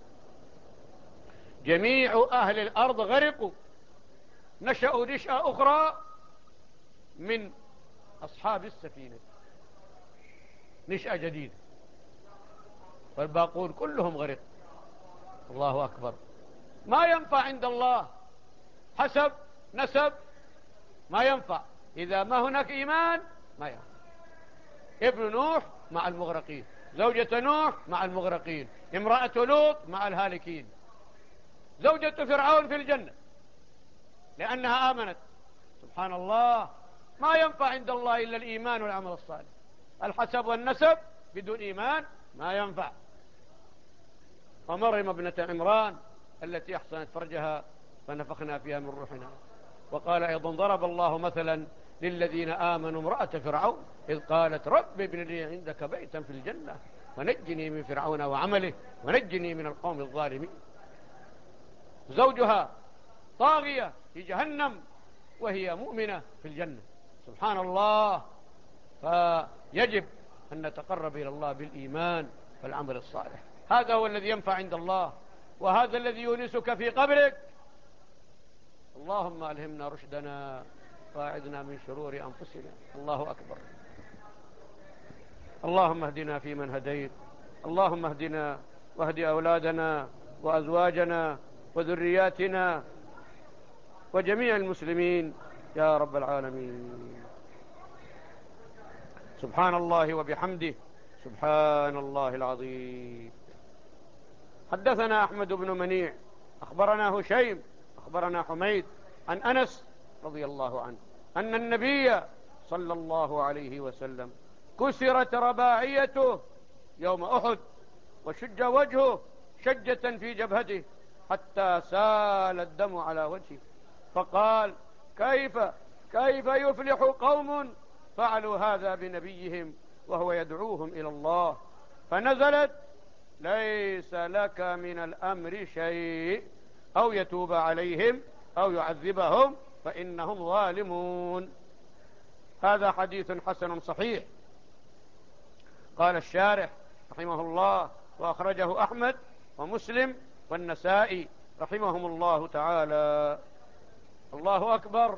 جميع أهل الأرض غرقوا، نشأوا نشأة أخرى من أصحاب السفينة، نشأة جديدة، والباقون كلهم غرق. الله أكبر. ما ينفع عند الله حسب، نسب، ما ينفع. إذا ما هناك إيمان ما ينفع. ابن نوح مع المغرقين، زوجة نوح مع المغرقين، امرأة لوط مع الهالكين، زوجة فرعون في الجنة لأنها آمنت. سبحان الله. ما ينفع عند الله إلا الإيمان والعمل الصالح. الحسب والنسب بدون إيمان ما ينفع. ومريم ابنة عمران التي أحصنت فرجها فنفخنا فيها من روحنا. وقال أيضا: ضرب الله مثلا للذين آمنوا امرأة فرعون إذ قالت رب ابن لي عندك بيتا في الجنة ونجني من فرعون وعمله ونجني من القوم الظالمين. زوجها طاغية في جهنم وهي مؤمنة في الجنة. سبحان الله. فيجب أن نتقرب إلى الله بالإيمان والعمل الصالح. هذا هو الذي ينفع عند الله، وهذا الذي يونسك في قبرك. اللهم ألهمنا رشدنا واعذنا من شرور أنفسنا. الله أكبر. اللهم اهدنا فيمن هديت، اللهم اهدنا واهد أولادنا وأزواجنا وذرياتنا وجميع المسلمين يا رب العالمين. سبحان الله وبحمده، سبحان الله العظيم. حدثنا أحمد بن منيع أخبرنا هشيم أخبرنا حميد عن أنس رضي الله عنه أن النبي صلى الله عليه وسلم كسرت رباعيته يوم أحد وشج وجهه شجة في جبهته حتى سال الدم على وجهه، فقال: كيف كيف يفلح قوم فعلوا هذا بنبيهم وهو يدعوهم إلى الله؟ فنزلت: ليس لك من الأمر شيء، أو يتوب عليهم أو يعذبهم فإنهم ظالمون. هذا حديث حسن صحيح. قال الشارح رحمه الله: وأخرجه أحمد ومسلم والنسائي رحمهم الله تعالى. الله أكبر.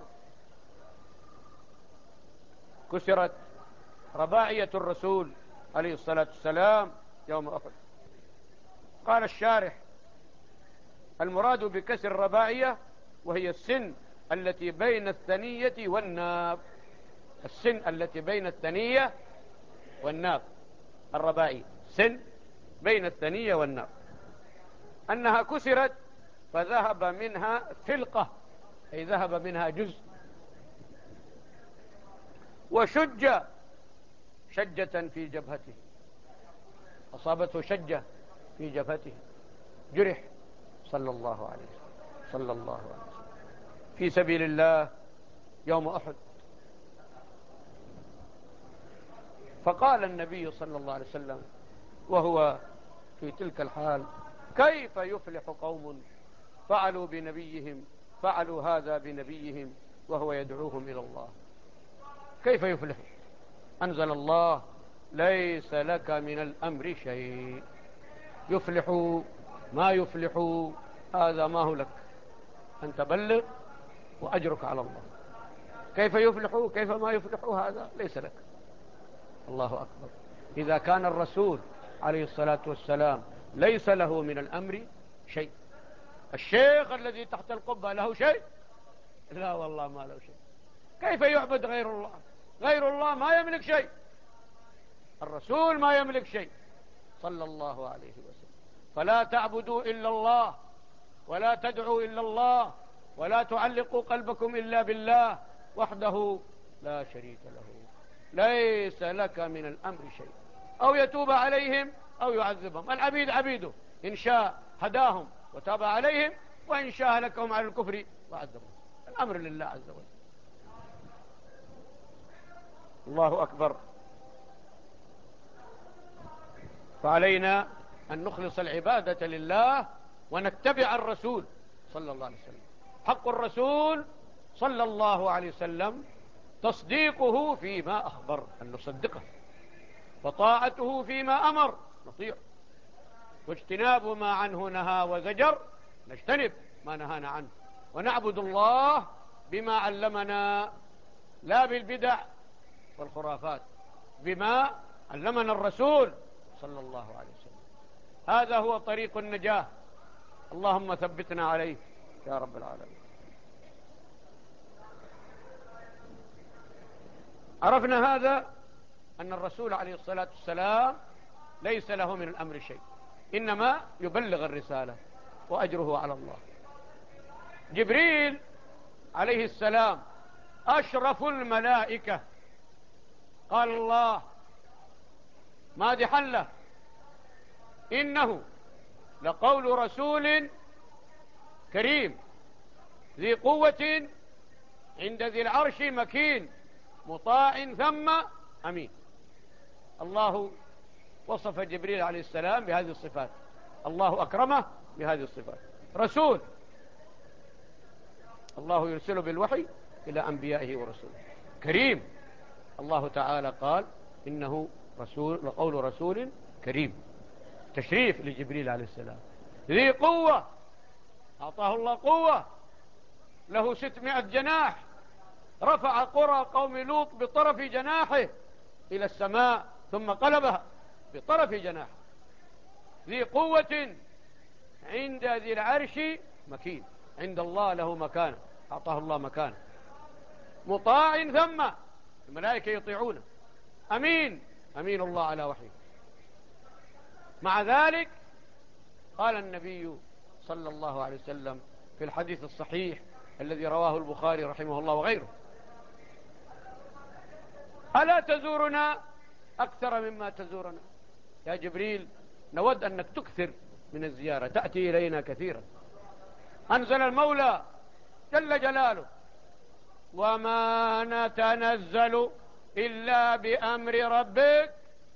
كسرت رباعية الرسول عليه الصلاة والسلام يوم أحد. قال الشارح: المراد بكسر الرباعية وهي السن التي بين الثنية والناب، السن التي بين الثنية والناب، الرباعية سن بين الثنية والناب، أنها كسرت فذهب منها فلقة، أي ذهب منها جزء. وشج شجة في جبهته، أصابته شجة في جبهته، جرح صلى الله عليه وسلم صلى الله عليه وسلم في سبيل الله يوم أحد. فقال النبي صلى الله عليه وسلم وهو في تلك الحال: كيف يفلح قوم فعلوا بنبيهم فعلوا هذا بنبيهم وهو يدعوهم إلى الله؟ كيف يفلح؟ أنزل الله: ليس لك من الأمر شيء. يفلح ما يفلح هذا ما هو لك، أن تبلغ وأجرك على الله. كيف يفلح كيف ما يفلح هذا ليس لك. الله أكبر. إذا كان الرسول عليه الصلاة والسلام ليس له من الأمر شيء، الشيخ الذي تحت القبة له شيء؟ لا والله ما له شيء. كيف يعبد غير الله؟ غير الله ما يملك شيء، الرسول ما يملك شيء صلى الله عليه وسلم. فلا تعبدوا إلا الله، ولا تدعوا إلا الله، ولا تعلقوا قلبكم إلا بالله وحده لا شريك له. ليس لك من الأمر شيء، أو يتوب عليهم أو يعذبهم. العبيد عبيده، إن شاء هداهم وتاب عليهم، وإن شاء هلكهم على الكفر وعذبهم. الأمر لله عز وجل. الله أكبر. فعلينا أن نخلص العبادة لله ونتبع الرسول صلى الله عليه وسلم. حق الرسول صلى الله عليه وسلم تصديقه فيما أخبر، أن نصدقه، وطاعته فيما أمر نطيع، واجتناب ما عنه نهى وزجر نجتنب ما نهانا عنه، ونعبد الله بما علمنا، لا بالبدع والخرافات، بما علمنا الرسول صلى الله عليه وسلم. هذا هو طريق النجاة. اللهم ثبتنا عليه يا رب العالمين. عرفنا هذا، أن الرسول عليه الصلاة والسلام ليس له من الأمر شيء، إنما يبلغ الرسالة وأجره على الله. جبريل عليه السلام أشرف الملائكة، قال الله مادحا له: إنه لقول رسول كريم ذي قوة عند ذي العرش مكين مطاع ثم أمين. الله وصف جبريل عليه السلام بهذه الصفات، الله أكرمه بهذه الصفات. رسول، الله يرسل بالوحي إلى أنبيائه ورسوله. كريم، الله تعالى قال إنه رسول لقول رسول كريم، تشريف لجبريل عليه السلام. ذي قوة، أعطاه الله قوة، له ستمائة جناح، رفع قرى قوم لوط بطرف جناحه إلى السماء ثم قلبها بطرف جناح ذي قوة عند ذي العرش مكين. عند الله له مكانه، أعطاه الله مكانه، مطاع ثم الملائكة يطيعونه، أمين، أمين الله على وحيه. مع ذلك قال النبي صلى الله عليه وسلم في الحديث الصحيح الذي رواه البخاري رحمه الله وغيره: ألا تزورنا أكثر مما تزورنا؟ يا جبريل، نود أنك تكثر من الزيارة، تأتي إلينا كثيرا. أنزل المولى جل جلاله: وما نتنزل إلا بأمر ربك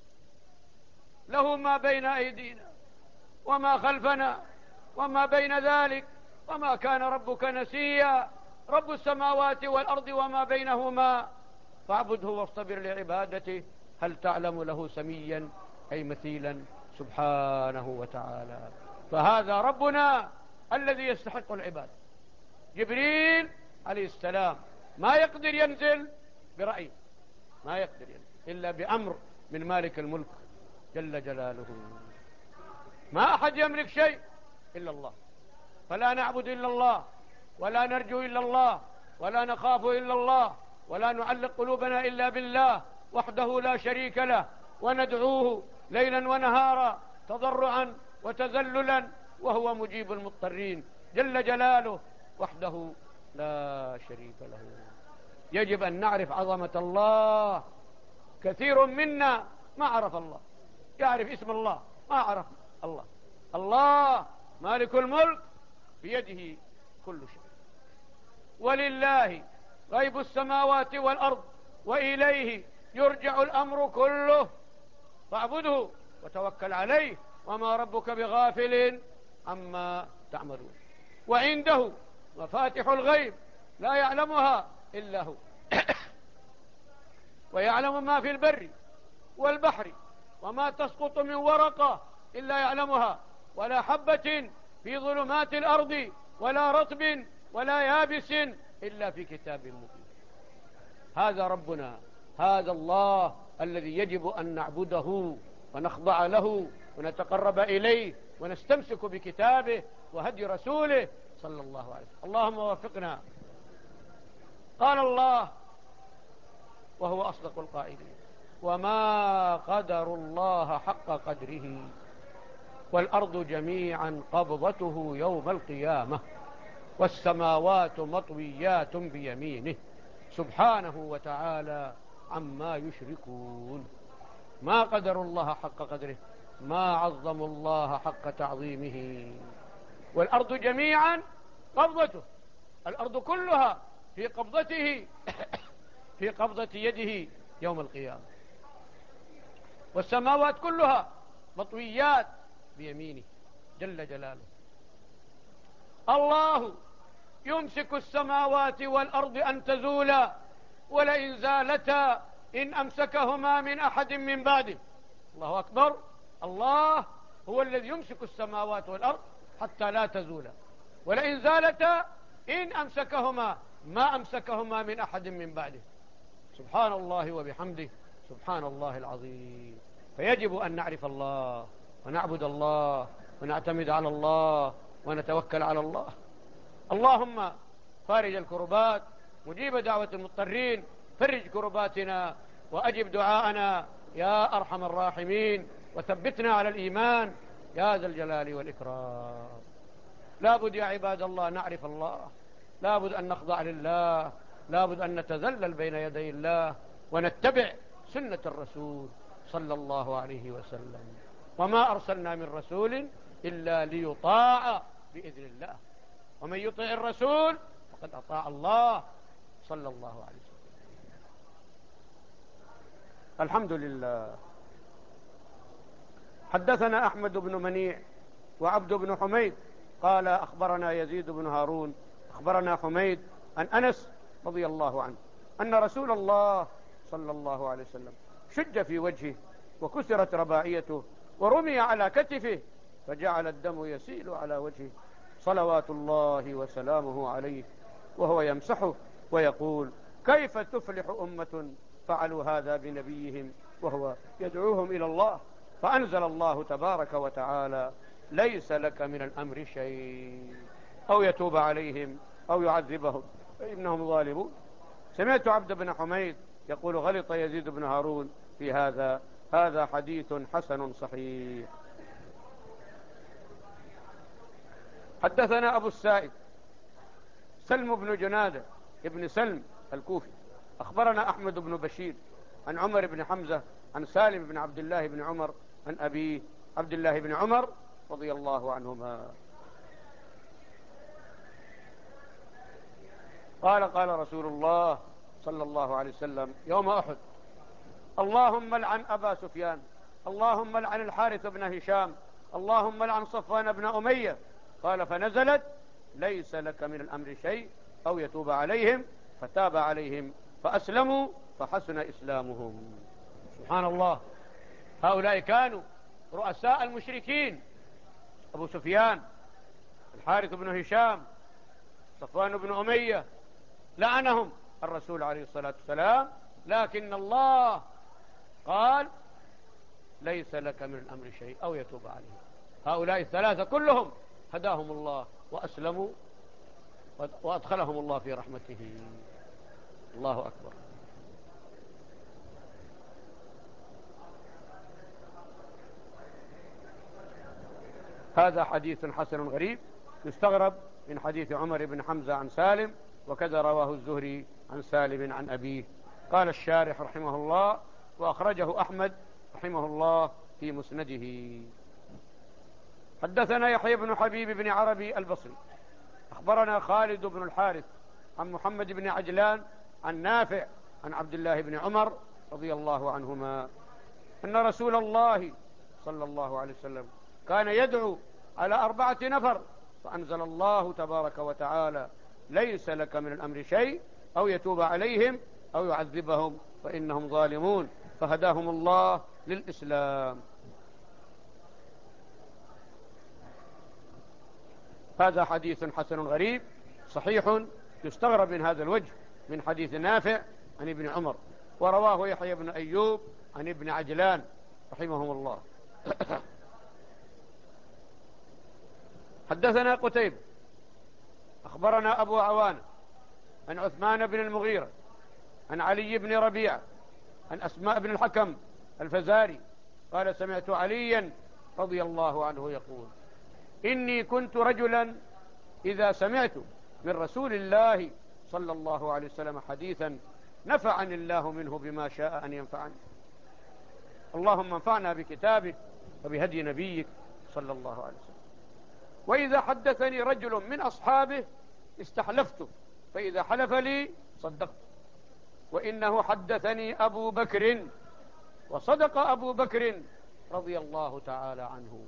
له ما بين أيدينا وما خلفنا وما بين ذلك وما كان ربك نسيا. رب السماوات والأرض وما بينهما فاعبده واصطبر لعبادته هل تعلم له سميا أي مثيلا سبحانه وتعالى. فهذا ربنا الذي يستحق العبادة. جبريل عليه السلام ما يقدر ينزل برأيه، ما يقدر ينزل إلا بأمر من مالك الملك جل جلاله. ما أحد يملك شيء إلا الله، فلا نعبد إلا الله، ولا نرجو إلا الله، ولا نخاف إلا الله، ولا نعلق قلوبنا إلا بالله وحده لا شريك له، وندعوه ليلا ونهارا تضرعا وتذللا، وهو مجيب المضطرين جل جلاله وحده لا شريك له. يجب أن نعرف عظمة الله. كثير منا ما عرف الله، يعرف اسم الله ما عرف الله. الله مالك الملك بيده كل شيء، ولله غيب السماوات والأرض وإليه يرجع الأمر كله، فاعبده وتوكل عليه وما ربك بغافل عما تعملون. وعنده مفاتح الغيب لا يعلمها إلا هو ويعلم ما في البر والبحر وما تسقط من ورقة إلا يعلمها، ولا حبة في ظلمات الأرض ولا رطب ولا يابس إلا في كتاب مبين. هذا ربنا، هذا الله الذي يجب أن نعبده ونخضع له ونتقرب إليه ونستمسك بكتابه وهدي رسوله صلى الله عليه وسلم. اللهم وفقنا. قال الله وهو أصدق القائلين: وما قدر الله حق قدره والأرض جميعا قبضته يوم القيامة والسماوات مطويات بيمينه سبحانه وتعالى عما يشركون. ما قدر الله حق قدره، ما عظموا الله حق تعظيمه. والأرض جميعا قبضته، الأرض كلها في قبضته في قبضة يده يوم القيامة، والسماوات كلها مطويات بيمينه جل جلاله. الله يمسك السماوات والأرض أن تزولا ولئن زالتا إن أمسكهما من أحد من بعده. الله أكبر. الله هو الذي يمسك السماوات والأرض حتى لا تزولا، ولئن زالتا إن أمسكهما ما أمسكهما من أحد من بعده. سبحان الله وبحمده، سبحان الله العظيم. فيجب أن نعرف الله ونعبد الله ونعتمد على الله ونتوكل على الله. اللهم فارج الكربات، مجيب دعوة المضطرين، فرج كرباتنا وأجب دعاءنا يا أرحم الراحمين، وثبتنا على الإيمان يا ذا الجلال والإكرام. لابد يا عباد الله نعرف الله، لابد أن نخضع لله، لابد أن نتذلل بين يدي الله ونتبع سنة الرسول صلى الله عليه وسلم. وما أرسلنا من رسول إلا ليطاع بإذن الله، ومن يطع الرسول فقد أطاع الله صلى الله عليه وسلم. الحمد لله. حدثنا أحمد بن منيع وعبد بن حميد قال أخبرنا يزيد بن هارون أخبرنا حميد عن أنس رضي الله عنه أن رسول الله صلى الله عليه وسلم شج في وجهه وكسرت رباعيته ورمي على كتفه فجعل الدم يسيل على وجهه صلوات الله وسلامه عليه، وهو يمسحه ويقول: كيف تفلح أمة فعلوا هذا بنبيهم وهو يدعوهم إلى الله. فأنزل الله تبارك وتعالى: ليس لك من الأمر شيء، أو يتوب عليهم أو يعذبهم فإنهم ظالمون. سمعت عبد بن حميد يقول: غلط يزيد بن هارون في هذا، هذا حديث حسن صحيح. حدثنا أبو السائب سلم بن جنادة ابن سلم الكوفي أخبرنا أحمد بن بشير عن عمر بن حمزة عن سالم بن عبد الله بن عمر عن أبيه عبد الله بن عمر رضي الله عنهما قال: قال رسول الله صلى الله عليه وسلم يوم أحد: اللهم لعن أبا سفيان، اللهم لعن الحارث بن هشام، اللهم لعن صفوان بن أمية. قال: فنزلت: ليس لك من الأمر شيء، أو يتوب عليهم، فتاب عليهم فأسلموا فحسن إسلامهم. سبحان الله، هؤلاء كانوا رؤساء المشركين: أبو سفيان، الحارث بن هشام، صفوان بن أمية، لعنهم الرسول عليه الصلاة والسلام، لكن الله قال: ليس لك من الأمر شيء أو يتوب عليهم. هؤلاء الثلاثة كلهم هداهم الله وأسلموا وأدخلهم الله في رحمته. الله أكبر. هذا حديث حسن غريب يستغرب من حديث عمر بن حمزة عن سالم، وكذا رواه الزهري عن سالم عن أبيه. قال الشارح رحمه الله: وأخرجه أحمد رحمه الله في مسنده. حدثنا يحيى بن حبيب بن عربي البصري أخبرنا خالد بن الحارث عن محمد بن عجلان عن نافع عن عبد الله بن عمر رضي الله عنهما أن رسول الله صلى الله عليه وسلم كان يدعو على أربعة نفر، فأنزل الله تبارك وتعالى: ليس لك من الأمر شيء، أو يتوب عليهم أو يعذبهم فإنهم ظالمون، فهداهم الله للإسلام. هذا حديث حسن غريب صحيح يستغرب من هذا الوجه من حديث نافع عن ابن عمر، ورواه يحيى بن أيوب عن ابن عجلان رحمهم الله. حدثنا قتيبة أخبرنا أبو عوانة عن عثمان بن المغيرة عن علي بن ربيعة عن أسماء بن الحكم الفزاري قال: سمعت عليا رضي الله عنه يقول: إني كنت رجلا إذا سمعت من رسول الله صلى الله عليه وسلم حديثا نفعني الله منه بما شاء أن ينفعني. اللهم انفعنا بكتابك وبهدي نبيك صلى الله عليه وسلم. وإذا حدثني رجل من أصحابه استحلفته، فإذا حلف لي صدقت. وإنه حدثني أبو بكر، وصدق أبو بكر رضي الله تعالى عنه.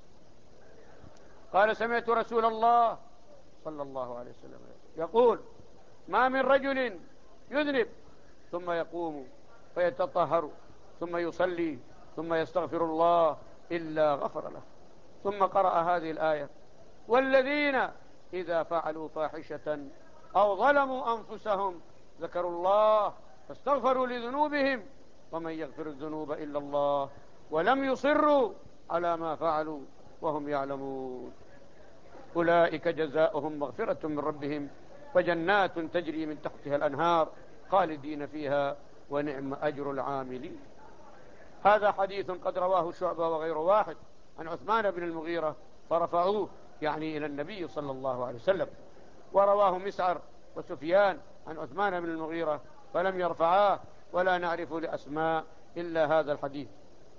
قال: سمعت رسول الله صلى الله عليه وسلم يقول: ما من رجل يذنب ثم يقوم فيتطهر ثم يصلي ثم يستغفر الله إلا غفر له. ثم قرأ هذه الآية: والذين إذا فعلوا فاحشة أو ظلموا أنفسهم ذكروا الله فاستغفروا لذنوبهم ومن يغفر الذنوب إلا الله ولم يصروا على ما فعلوا وهم يعلمون أولئك جزاؤهم مغفرة من ربهم وجنات تجري من تحتها الأنهار خالدين فيها ونعم أجر العاملين. هذا حديث قد رواه شعبة وغير واحد عن عثمان بن المغيرة فرفعوه يعني إلى النبي صلى الله عليه وسلم، ورواه مسعر وسفيان عن عثمان بن المغيرة فلم يرفعاه، ولا نعرف لأسماء إلا هذا الحديث.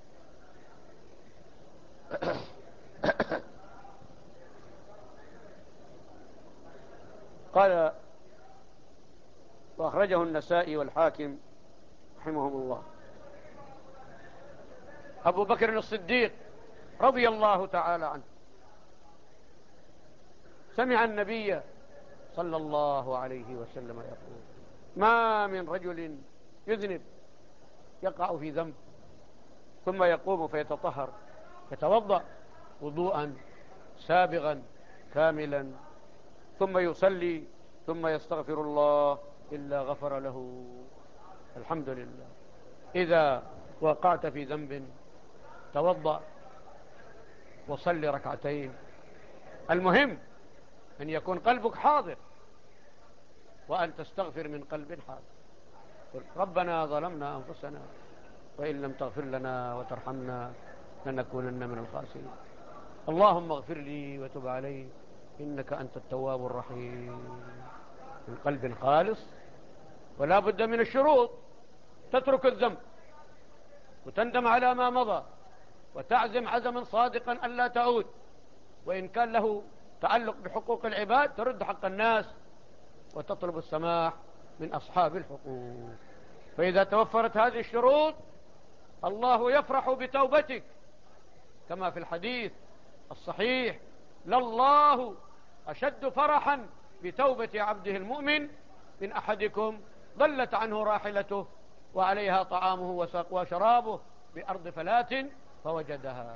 قال: وأخرجه النسائي والحاكم رحمهم الله. أبو بكر الصديق رضي الله تعالى عنه سمع النبي صلى الله عليه وسلم يقول: ما من رجل يذنب يقع في ذنب ثم يقوم فيتطهر يتوضأ وضوءا سابغا كاملا ثم يصلي ثم يستغفر الله إلا غفر له. الحمد لله. إذا وقعت في ذنب توضأ وصل ركعتين. المهم أن يكون قلبك حاضر وأن تستغفر من قلب حاضر. قل ربنا ظلمنا أنفسنا وإن لم تغفر لنا وترحمنا لنكونن من الخاسرين. اللهم اغفر لي وتب علي إنك أنت التواب الرحيم. من قلب خالص. ولا بد من الشروط. تترك الذنب وتندم على ما مضى وتعزم عزما صادقا ألا تعود، وإن كان له تعلق بحقوق العباد ترد حق الناس وتطلب السماح من أصحاب الحقوق. فإذا توفرت هذه الشروط الله يفرح بتوبتك، كما في الحديث الصحيح: لله أشد فرحا بتوبة عبده المؤمن من أحدكم ضلت عنه راحلته وعليها طعامه وشرابه بأرض فلاة فوجدها.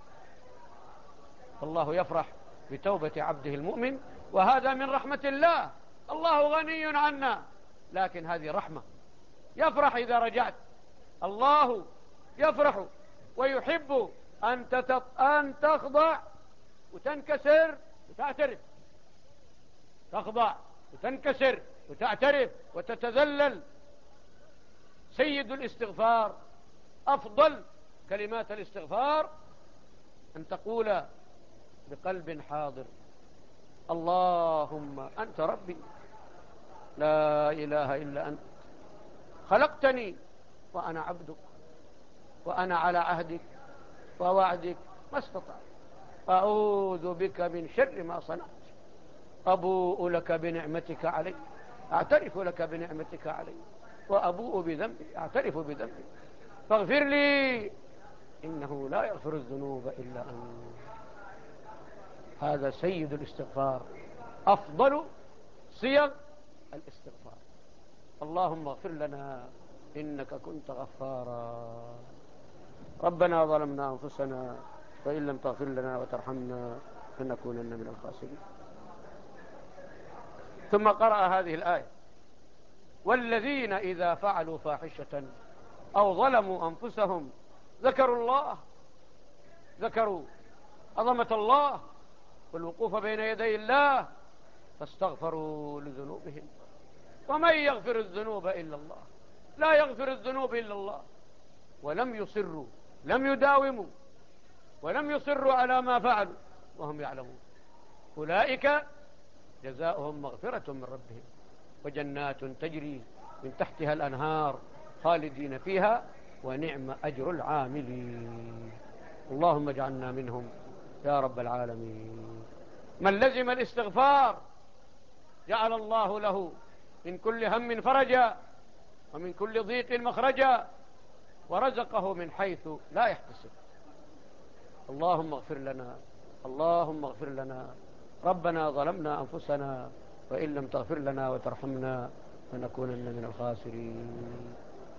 الله يفرح بتوبة عبده المؤمن، وهذا من رحمة الله. الله غني عنا، لكن هذه رحمة. يفرح إذا رجعت. الله يفرح ويحب أن, أن تخضع وتنكسر وتعترف. تخضع وتنكسر وتعترف وتتذلل. سيد الاستغفار، أفضل كلمات الاستغفار أن تقول بقلب حاضر: اللهم أنت ربي لا إله إلا أنت، خلقتني وأنا عبدك، وأنا على عهدك ووعدك ما استطعت، أعوذ بك من شر ما صنعت، أبوء لك بنعمتك علي، أعترف لك بنعمتك علي، وأبوء بذنبي، أعترف بذنبي، فاغفر لي إنه لا يغفر الذنوب إلا أنت. هذا سيد الاستغفار، أفضل صيغ الاستغفار. اللهم اغفر لنا إنك كنت غفارا. ربنا ظلمنا أنفسنا وإن لم تغفر لنا وترحمنا لنكونن من الخاسرين. ثم قرأ هذه الآية: والذين إذا فعلوا فاحشة أو ظلموا أنفسهم ذكروا الله، ذكروا عظمة الله والوقوف بين يدي الله فاستغفروا لذنوبهم. ومن يغفر الذنوب إلا الله، لا يغفر الذنوب إلا الله. ولم يصروا، لم يداوموا، ولم يصروا على ما فعلوا وهم يعلمون. أولئك جزاؤهم مغفرة من ربهم وجنات تجري من تحتها الأنهار خالدين فيها ونعم أجر العاملين. اللهم اجعلنا منهم يا رب العالمين. من لزم الاستغفار جعل الله له من كل هم فرجا ومن كل ضيق مخرجا ورزقه من حيث لا يحتسب. اللهم اغفر لنا، اللهم اغفر لنا. ربنا ظلمنا أنفسنا وإن لم تغفر لنا وترحمنا لنكونن من الخاسرين.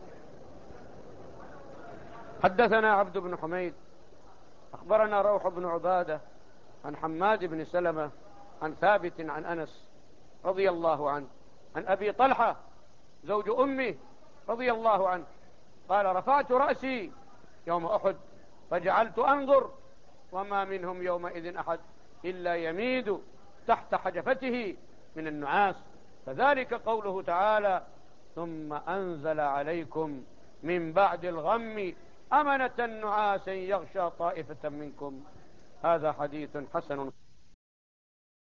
حدثنا عبد بن حميد أخبرنا روح بن عبادة عن حماد بن سلمة عن ثابت عن أنس رضي الله عنه عن أبي طلحة زوج أمه رضي الله عنه قال: رفعت رأسي يوم أحد فجعلت أنظر وما منهم يومئذ أحد إلا يميد تحت حجفته من النعاس، فذلك قوله تعالى: ثم أنزل عليكم من بعد الغم أمنة نعاسا يغشى طائفة منكم. هذا حديث حسن.